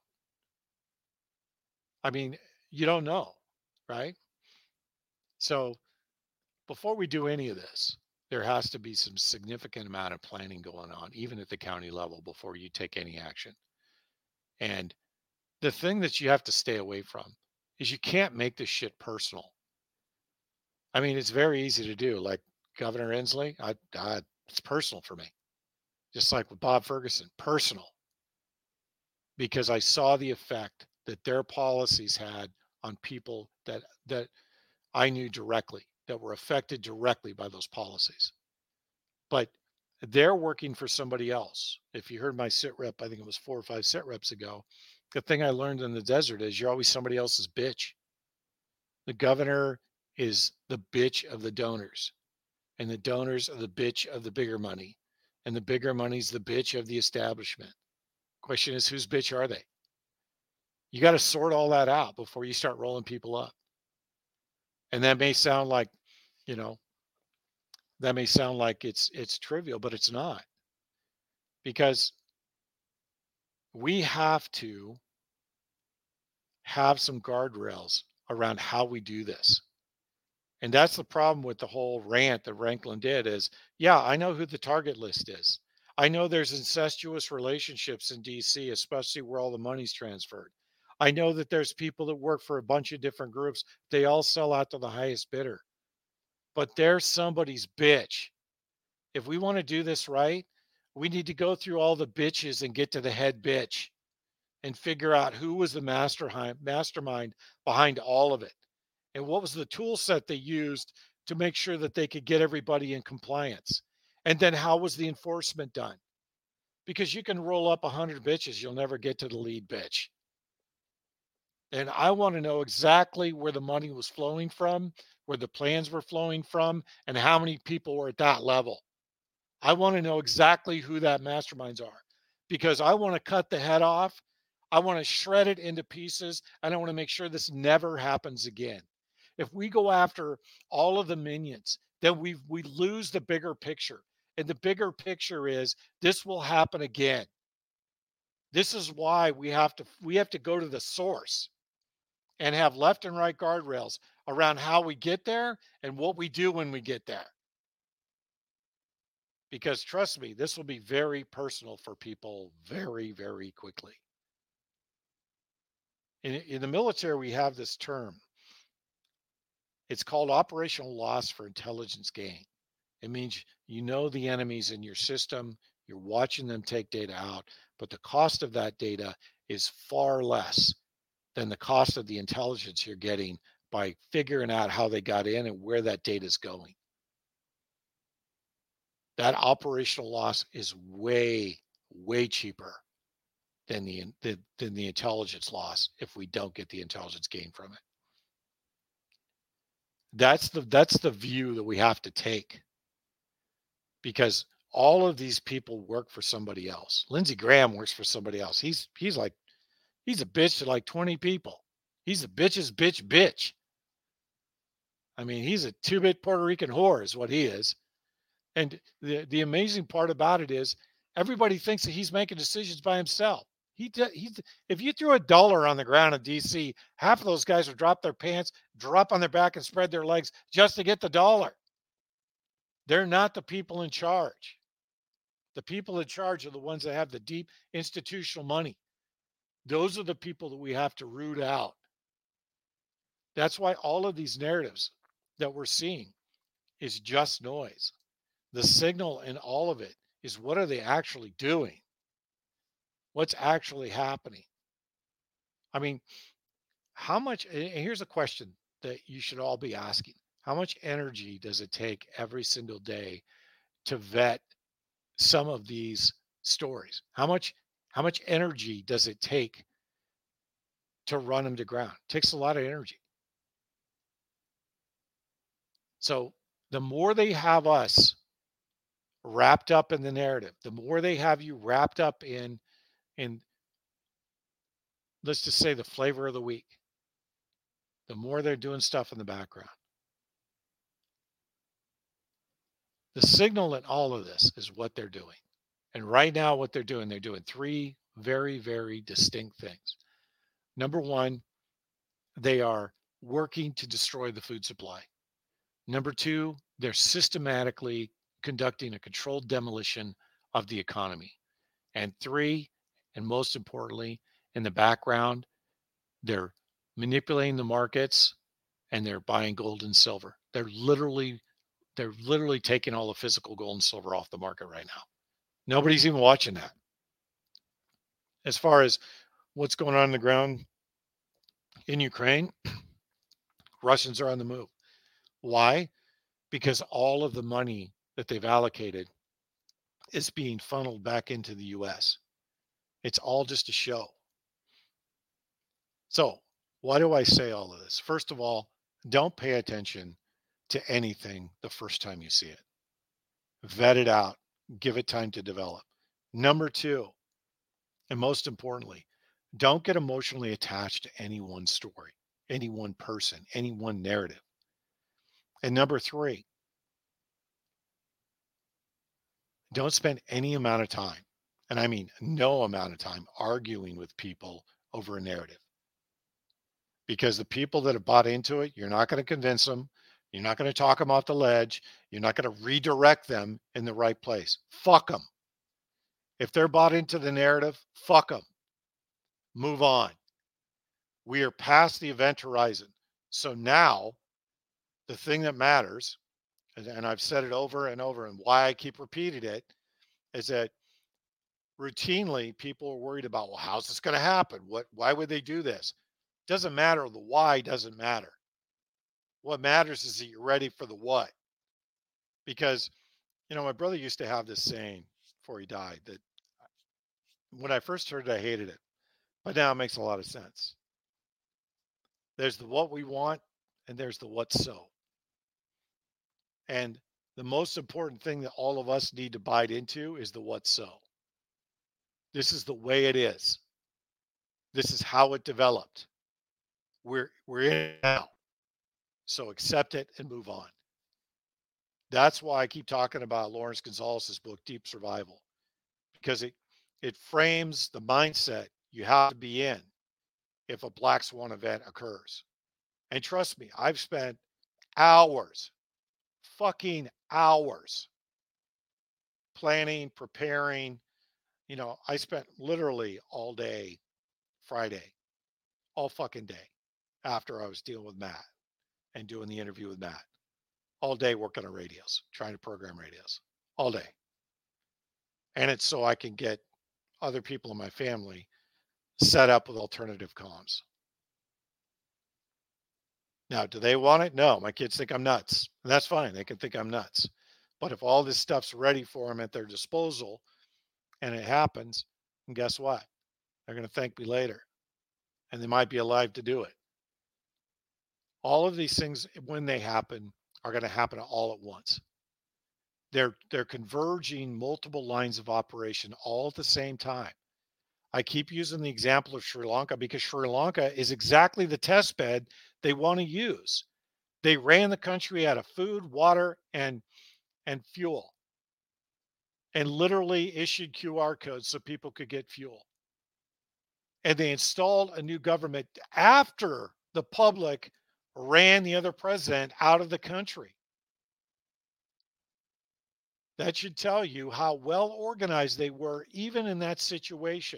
I mean, you don't know, right? So before we do any of this, there has to be some significant amount of planning going on, even at the county level, before you take any action. And the thing that you have to stay away from is you can't make this shit personal. I mean, it's very easy to do. Like Governor Inslee, it's personal for me. Just like with Bob Ferguson, personal. Because I saw the effect that their policies had on people that I knew directly, that were affected directly by those policies. But they're working for somebody else. If you heard my sit rep, I think it was 4 or 5 sit reps ago, the thing I learned in the desert is you're always somebody else's bitch. The governor is the bitch of the donors, and the donors are the bitch of the bigger money, and the bigger money's the bitch of the establishment. Question is, whose bitch are they? You got to sort all that out before you start rolling people up. And that may sound like, it's trivial, but it's not. Because we have to have some guardrails around how we do this. And that's the problem with the whole rant that Ranklin did is, yeah, I know who the target list is. I know there's incestuous relationships in DC, especially where all the money's transferred. I know that there's people that work for a bunch of different groups. They all sell out to the highest bidder. But they're somebody's bitch. If we want to do this right, we need to go through all the bitches and get to the head bitch and figure out who was the mastermind behind all of it. And what was the tool set they used to make sure that they could get everybody in compliance? And then how was the enforcement done? Because you can roll up 100 bitches, you'll never get to the lead bitch. And I want to know exactly where the money was flowing from, where the plans were flowing from, and how many people were at that level. I want to know exactly who that masterminds are, because I want to cut the head off. I want to shred it into pieces, and I want to make sure this never happens again. If we go after all of the minions, then we lose the bigger picture. And the bigger picture is this will happen again. This is why we have to go to the source and have left and right guardrails around how we get there and what we do when we get there. Because trust me, this will be very personal for people very, very quickly. In the military, we have this term. It's called operational loss for intelligence gain. It means you know the enemies in your system, you're watching them take data out, but the cost of that data is far less than the cost of the intelligence you're getting by figuring out how they got in and where that data is going. That operational loss is way, way cheaper than the intelligence loss if we don't get the intelligence gain from it. That's the view that we have to take, because all of these people work for somebody else. Lindsey Graham works for somebody else. He's a bitch to like 20 people. He's a bitch's bitch. I mean, he's a 2-bit Puerto Rican whore is what he is. And the amazing part about it is everybody thinks that he's making decisions by himself. If you threw $1 on the ground in DC, half of those guys would drop their pants, drop on their back, and spread their legs just to get the dollar. They're not the people in charge. The people in charge are the ones that have the deep institutional money. Those are the people that we have to root out. That's why all of these narratives that we're seeing is just noise. The signal in all of it is, what are they actually doing? What's actually happening? I mean, how much, and here's a question that you should all be asking. How much energy does it take every single day to vet some of these stories? How much energy does it take to run them to ground? It takes a lot of energy. So the more they have us wrapped up in the narrative, the more they have you wrapped up in let's just say the flavor of the week, the more they're doing stuff in the background. The signal in all of this is what they're doing. And right now, what they're doing 3 very, very distinct things. Number one, they are working to destroy the food supply. Number two, they're systematically conducting a controlled demolition of the economy. And three, and most importantly, in the background, they're manipulating the markets and they're buying gold and silver. They're literally taking all the physical gold and silver off the market right now. Nobody's even watching that. As far as what's going on the ground in Ukraine, Russians are on the move. Why? Because all of the money that they've allocated is being funneled back into the US. It's all just a show. So, why do I say all of this? First of all, don't pay attention to anything the first time you see it. Vet it out, give it time to develop. Number two, and most importantly, don't get emotionally attached to any one story, any one person, any one narrative. And number three, don't spend any amount of time, and I mean no amount of time, arguing with people over a narrative. Because the people that have bought into it, you're not going to convince them. You're not going to talk them off the ledge. You're not going to redirect them in the right place. Fuck them. If they're bought into the narrative, fuck them. Move on. We are past the event horizon. So now the thing that matters, and I've said it over and over, and why I keep repeating it, is that routinely people are worried about, well, how's this going to happen? Why would they do this? Doesn't matter. The why doesn't matter. What matters is that you're ready for the what. Because, my brother used to have this saying before he died that when I first heard it, I hated it. But now it makes a lot of sense. There's the what we want, and there's the what so. And the most important thing that all of us need to bite into is the what so. This is the way it is. This is how it developed. We're in it now. So accept it and move on. That's why I keep talking about Lawrence Gonzalez's book, Deep Survival, because it frames the mindset you have to be in if a Black Swan event occurs. And trust me, I've spent hours, fucking hours, planning, preparing. I spent literally all day Friday, all fucking day, after I was dealing with Matt and doing the interview with Matt. All day working on radios, trying to program radios, all day. And it's so I can get other people in my family set up with alternative comms. Now, do they want it? No, my kids think I'm nuts. And that's fine. They can think I'm nuts. But if all this stuff's ready for them at their disposal and it happens, and guess what? They're going to thank me later. And they might be alive to do it. All of these things, when they happen, are going to happen all at once. They're converging multiple lines of operation all at the same time. I keep using the example of Sri Lanka because Sri Lanka is exactly the test bed they want to use. They ran the country out of food, water, and fuel, and literally issued QR codes so people could get fuel. And they installed a new government after the public ran the other president out of the country. That should tell you how well organized they were, even in that situation.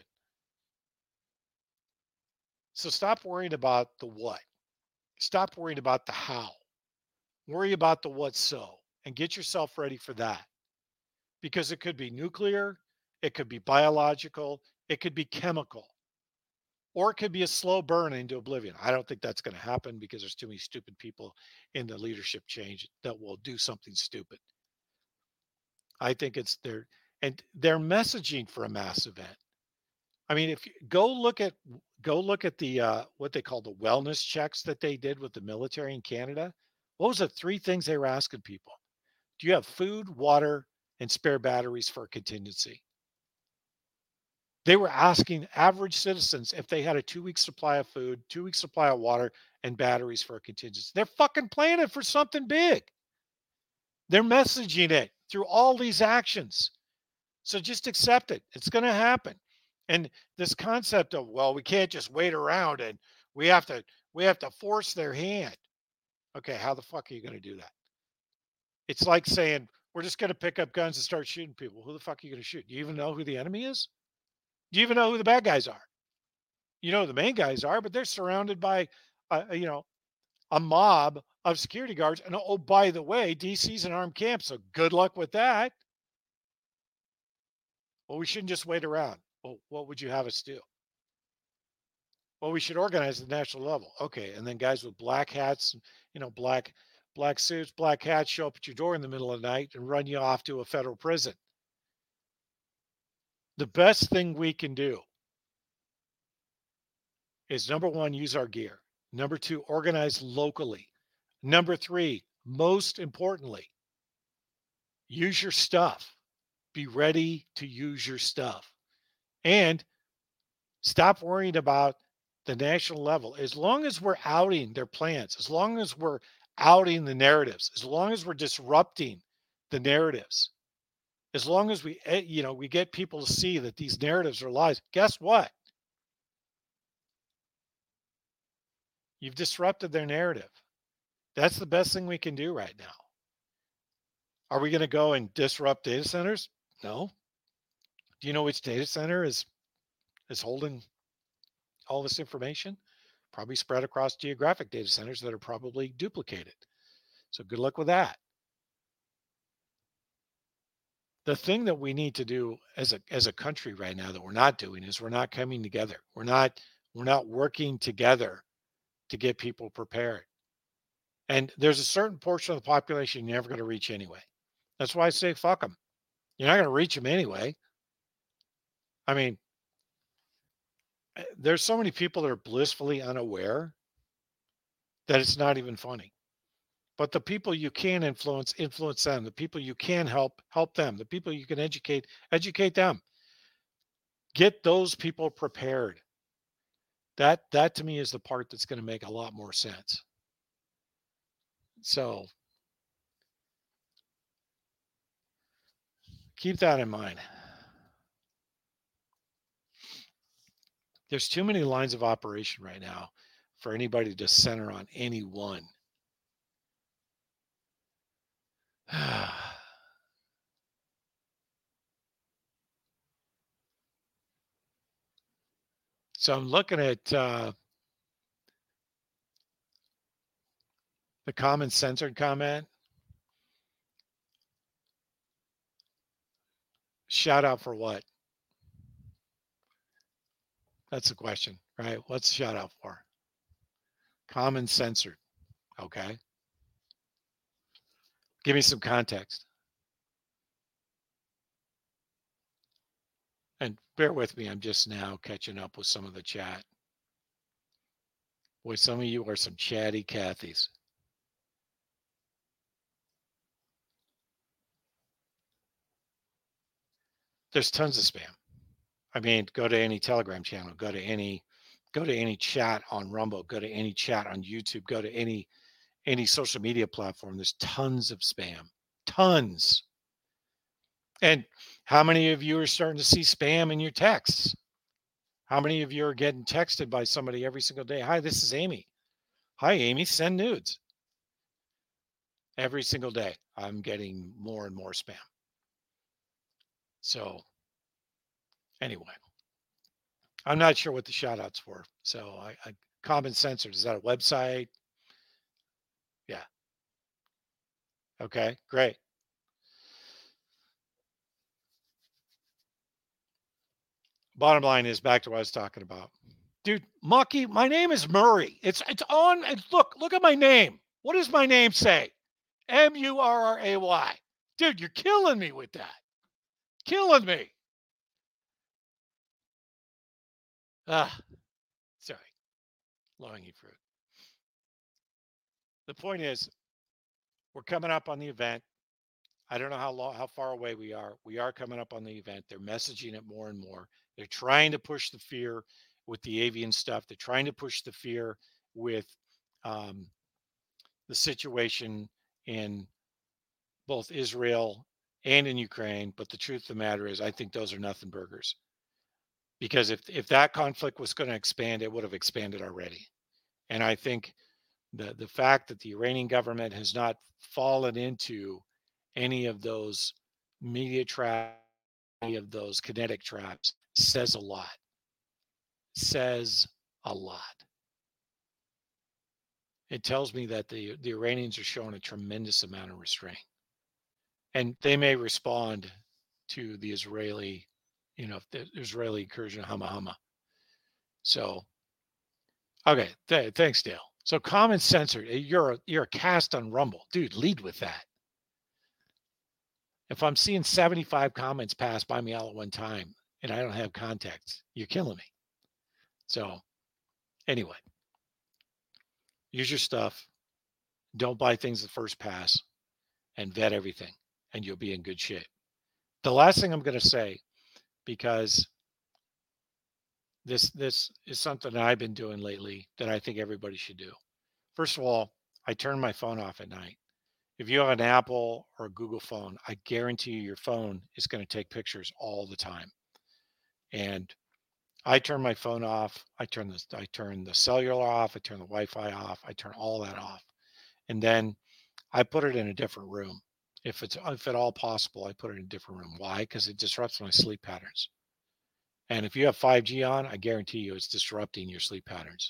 So stop worrying about the what. Stop worrying about the how. Worry about the what so and get yourself ready for that. Because it could be nuclear, it could be biological, it could be chemical, or it could be a slow burn into oblivion. I don't think that's going to happen because there's too many stupid people in the leadership change that will do something stupid. I think it's their messaging for a mass event. I mean, if you go look at the what they call the wellness checks that they did with the military in Canada. What was the three things they were asking people? Do you have food, water, and spare batteries for a contingency? They were asking average citizens if they had a 2-week supply of food, 2-week supply of water, and batteries for a contingency. They're fucking planning for something big. They're messaging it through all these actions. So just accept it. It's going to happen. And this concept of, well, we can't just wait around and we have to force their hand. Okay, how the fuck are you going to do that? It's like saying we're just going to pick up guns and start shooting people. Who the fuck are you going to shoot? Do you even know who the enemy is? Do you even know who the bad guys are? You know who the main guys are, but they're surrounded by a mob of security guards. And oh, by the way, DC's an armed camp, so good luck with that. Well, we shouldn't just wait around. Well, what would you have us do? Well, we should organize at the national level. Okay, and then guys with black hats, black suits, black hats show up at your door in the middle of the night and run you off to a federal prison. The best thing we can do is, number one, use our gear. Number two, organize locally. Number three, most importantly, use your stuff. Be ready to use your stuff. And stop worrying about the national level. As long as we're outing their plans, as long as we're outing the narratives, as long as we're disrupting the narratives, as long as we get people to see that these narratives are lies, guess what? You've disrupted their narrative. That's the best thing we can do right now. Are we going to go and disrupt data centers? No. Do you know which data center is holding all this information? Probably spread across geographic data centers that are probably duplicated. So good luck with that. The thing that we need to do as a country right now that we're not doing is we're not coming together. We're not working together to get people prepared. And there's a certain portion of the population you're never going to reach anyway. That's why I say fuck them. You're not going to reach them anyway. I mean, there's so many people that are blissfully unaware that it's not even funny. But the people you can influence them. The people you can help them. The people you can educate them. Get those people prepared. That to me is the part that's going to make a lot more sense. So keep that in mind. There's too many lines of operation right now for anybody to center on any one. So I'm looking at the common censored comment. Shout out for what? That's the question, right? What's the shout out for? Common censored. Okay. Give me some context. And bear with me, I'm just now catching up with some of the chat. Boy, some of you are some chatty Cathys. There's tons of spam. I mean, go to any Telegram channel, go to any chat on Rumble, go to any chat on YouTube, go to any social media platform. There's tons of spam. Tons. And how many of you are starting to see spam in your texts? How many of you are getting texted by somebody every single day? Hi, this is Amy. Hi, Amy, send nudes. Every single day, I'm getting more and more spam. So anyway, I'm not sure what the shout outs for. So I Common Censored, is that a website? Yeah. Okay, great. Bottom line is back to what I was talking about. Dude, Mucky, my name is Murray. It's on. Look at my name. What does my name say? Murray. Dude, you're killing me with that. Killing me. Sorry. Low-hanging fruit. The point is, we're coming up on the event. I don't know how far away we are. We are coming up on the event. They're messaging it more and more. They're trying to push the fear with the avian stuff. They're trying to push the fear with the situation in both Israel and in Ukraine. But the truth of the matter is, I think those are nothing burgers. Because if that conflict was going to expand, it would have expanded already. And I think the fact that the Iranian government has not fallen into any of those media traps, any of those kinetic traps, says a lot. Says a lot. It tells me that the Iranians are showing a tremendous amount of restraint. And they may respond to the Israeli, the Israeli incursion, hama. So, okay, thanks, Dale. So Common Censored, you're a cast on Rumble. Dude, lead with that. If I'm seeing 75 comments pass by me all at one time and I don't have context, you're killing me. So anyway, use your stuff. Don't buy things the first pass and vet everything and you'll be in good shape. The last thing I'm going to say, because this is something that I've been doing lately that I think everybody should do. First of all, I turn my phone off at night. If you have an Apple or a Google phone, I guarantee you your phone is going to take pictures all the time. And I turn my phone off. I turn the cellular off. I turn the Wi-Fi off. I turn all that off. And then I put it in a different room. If at all possible, I put it in a different room. Why? Because it disrupts my sleep patterns. And if you have 5G on, I guarantee you it's disrupting your sleep patterns.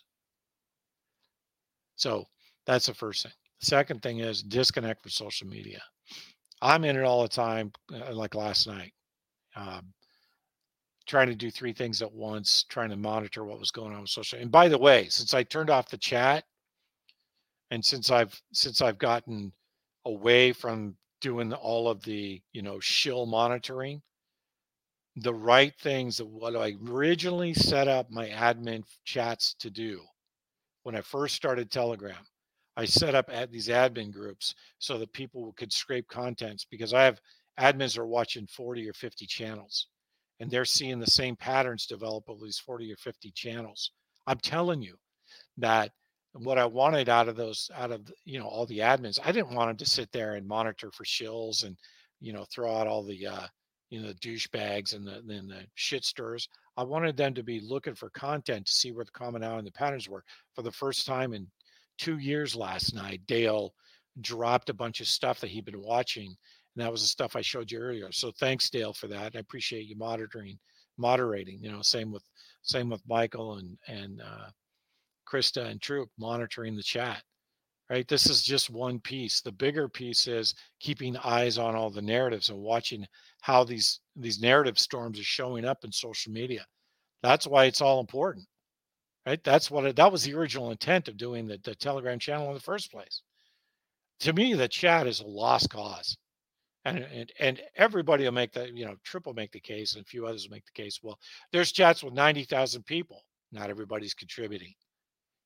So that's the first thing. The second thing is disconnect from social media. I'm in it all the time, like last night, trying to do 3 things at once, trying to monitor what was going on with social. And by the way, since I turned off the chat, and since I've gotten away from doing all of the shill monitoring, the right things that what I originally set up my admin chats to do when I first started Telegram. I set up these admin groups so that people could scrape contents, because I have admins that are watching 40 or 50 channels and they're seeing the same patterns develop over these 40 or 50 channels. I'm telling you that what I wanted out of all the admins, I didn't want them to sit there and monitor for shills and throw out all the the douchebags and the shit stirrers. I wanted them to be looking for content to see where the commonality and the patterns were. For the first time in 2 years last night, Dale dropped a bunch of stuff that he'd been watching, and that was the stuff I showed you earlier. So thanks, Dale, for that. I appreciate you moderating. Same with Michael and Krista and Troop monitoring the chat. Right? This is just one piece. The bigger piece is keeping eyes on all the narratives and watching how these narrative storms are showing up in social media. That's why it's all important. Right? That was the original intent of doing the Telegram channel in the first place. To me, the chat is a lost cause. And everybody will make that, Triple make the case, and a few others will make the case. Well, there's chats with 90,000 people. Not everybody's contributing.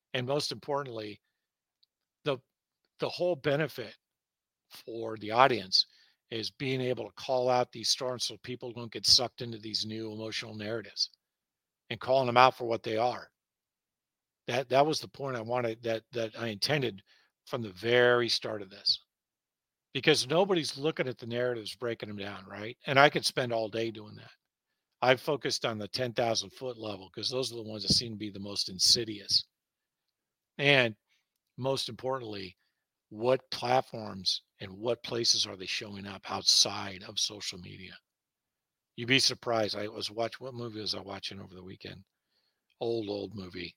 And most importantly, the whole benefit for the audience is being able to call out these storms so people don't get sucked into these new emotional narratives and calling them out for what they are. That was the point I wanted, that I intended from the very start of this, because nobody's looking at the narratives, breaking them down, right? And I could spend all day doing that. I've focused on the 10,000 foot level because those are the ones that seem to be the most insidious. And most importantly, what platforms and what places are they showing up outside of social media? You'd be surprised. What movie was I watching over the weekend? Old movie.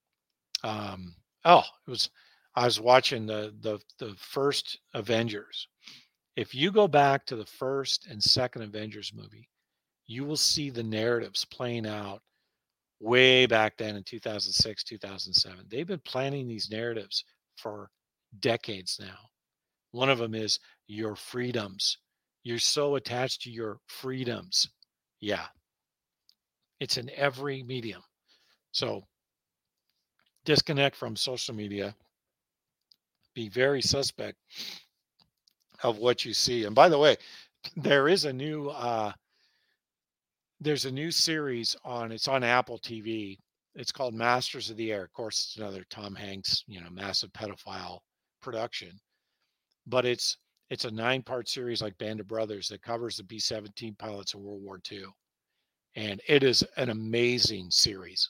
I was watching the first Avengers. If you go back to the first and second Avengers movie, you will see the narratives playing out way back then in 2006, 2007. They've been planning these narratives for decades now. One of them is your freedoms. You're so attached to your freedoms. Yeah, it's in every medium. So disconnect from social media. Be very suspect of what you see. And by the way, there is a new there's a new series it's on Apple TV. It's called Masters of the Air. Of course, it's another Tom Hanks, massive pedophile production. But it's a 9-part series like Band of Brothers that covers the B-17 pilots in World War II. And it is an amazing series,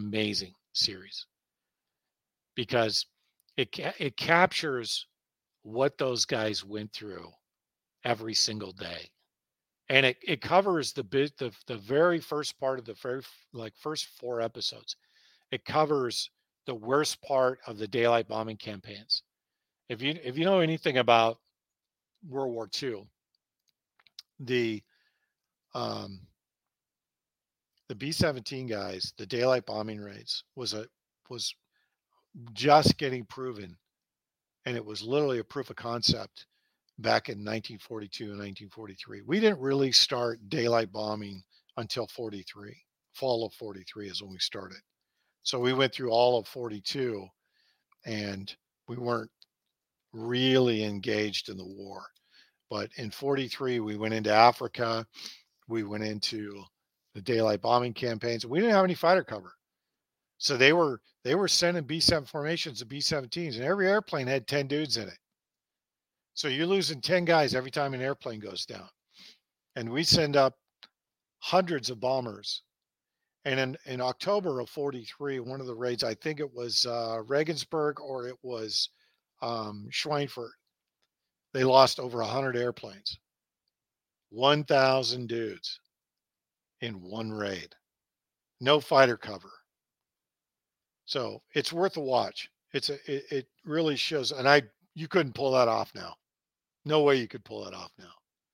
because it captures what those guys went through every single day. And it covers the very first part of the first 4 episodes. It covers the worst part of the daylight bombing campaigns. If you know anything about World War II, the B-17 guys, the daylight bombing raids was just getting proven, and it was literally a proof of concept back in 1942 and 1943. We didn't really start daylight bombing until 43. Fall of 43 is when we started. So we went through all of 42, and we weren't really engaged in the war. But in 43, we went into Africa. We went into the daylight bombing campaigns. We didn't have any fighter cover. So they were sending B-7 formations to B-17s, and every airplane had 10 dudes in it. So you're losing 10 guys every time an airplane goes down. And we send up hundreds of bombers. And in October of 43, one of the raids, I think it was Regensburg or it was Schweinfurt, they lost over 100 airplanes. 1,000 dudes in one raid. No fighter cover. So it's worth a watch. It really shows. And you couldn't pull that off now. No way you could pull that off now.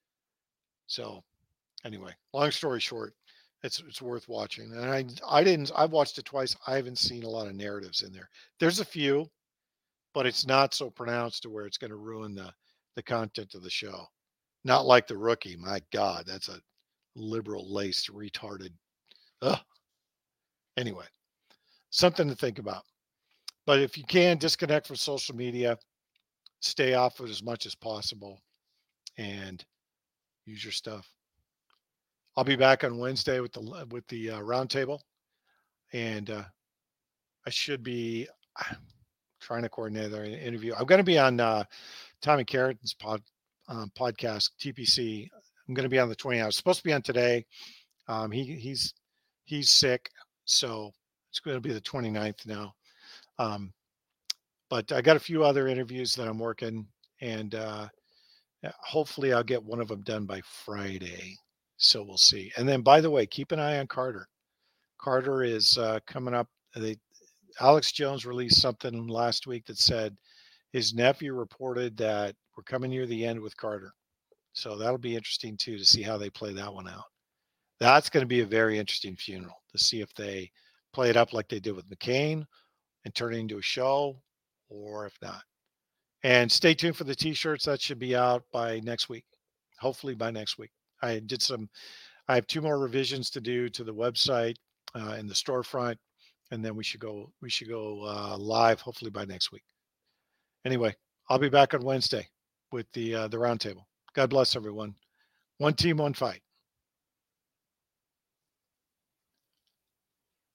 So anyway, long story short, it's worth watching. And I've watched it twice. I haven't seen a lot of narratives in there. There's a few, but it's not so pronounced to where it's going to ruin the content of the show. Not like The Rookie. My God, that's a liberal laced, retarded. Ugh. Anyway, something to think about. But if you can, disconnect from social media, stay off it as much as possible, and use your stuff. I'll be back on Wednesday with the roundtable, and I should be trying to coordinate our interview. I'm going to be on Tommy Carrington's podcast, TPC. I'm going to be on the 20th. I was supposed to be on today. He's sick, so it's going to be the 29th now. But I got a few other interviews that I'm working, and hopefully I'll get one of them done by Friday. So we'll see. And then, by the way, keep an eye on Carter. Carter is coming up. Alex Jones released something last week that said his nephew reported that we're coming near the end with Carter. So that'll be interesting, too, to see how they play that one out. That's going to be a very interesting funeral to see if they play it up like they did with McCain and turn it into a show, or if not. And stay tuned for the T-shirts. That should be out by next week. Hopefully by next week. I have 2 more revisions to do to the website and the storefront. and then we should go live hopefully by next week. Anyway, I'll be back on Wednesday with the roundtable. God bless everyone. One team, one fight.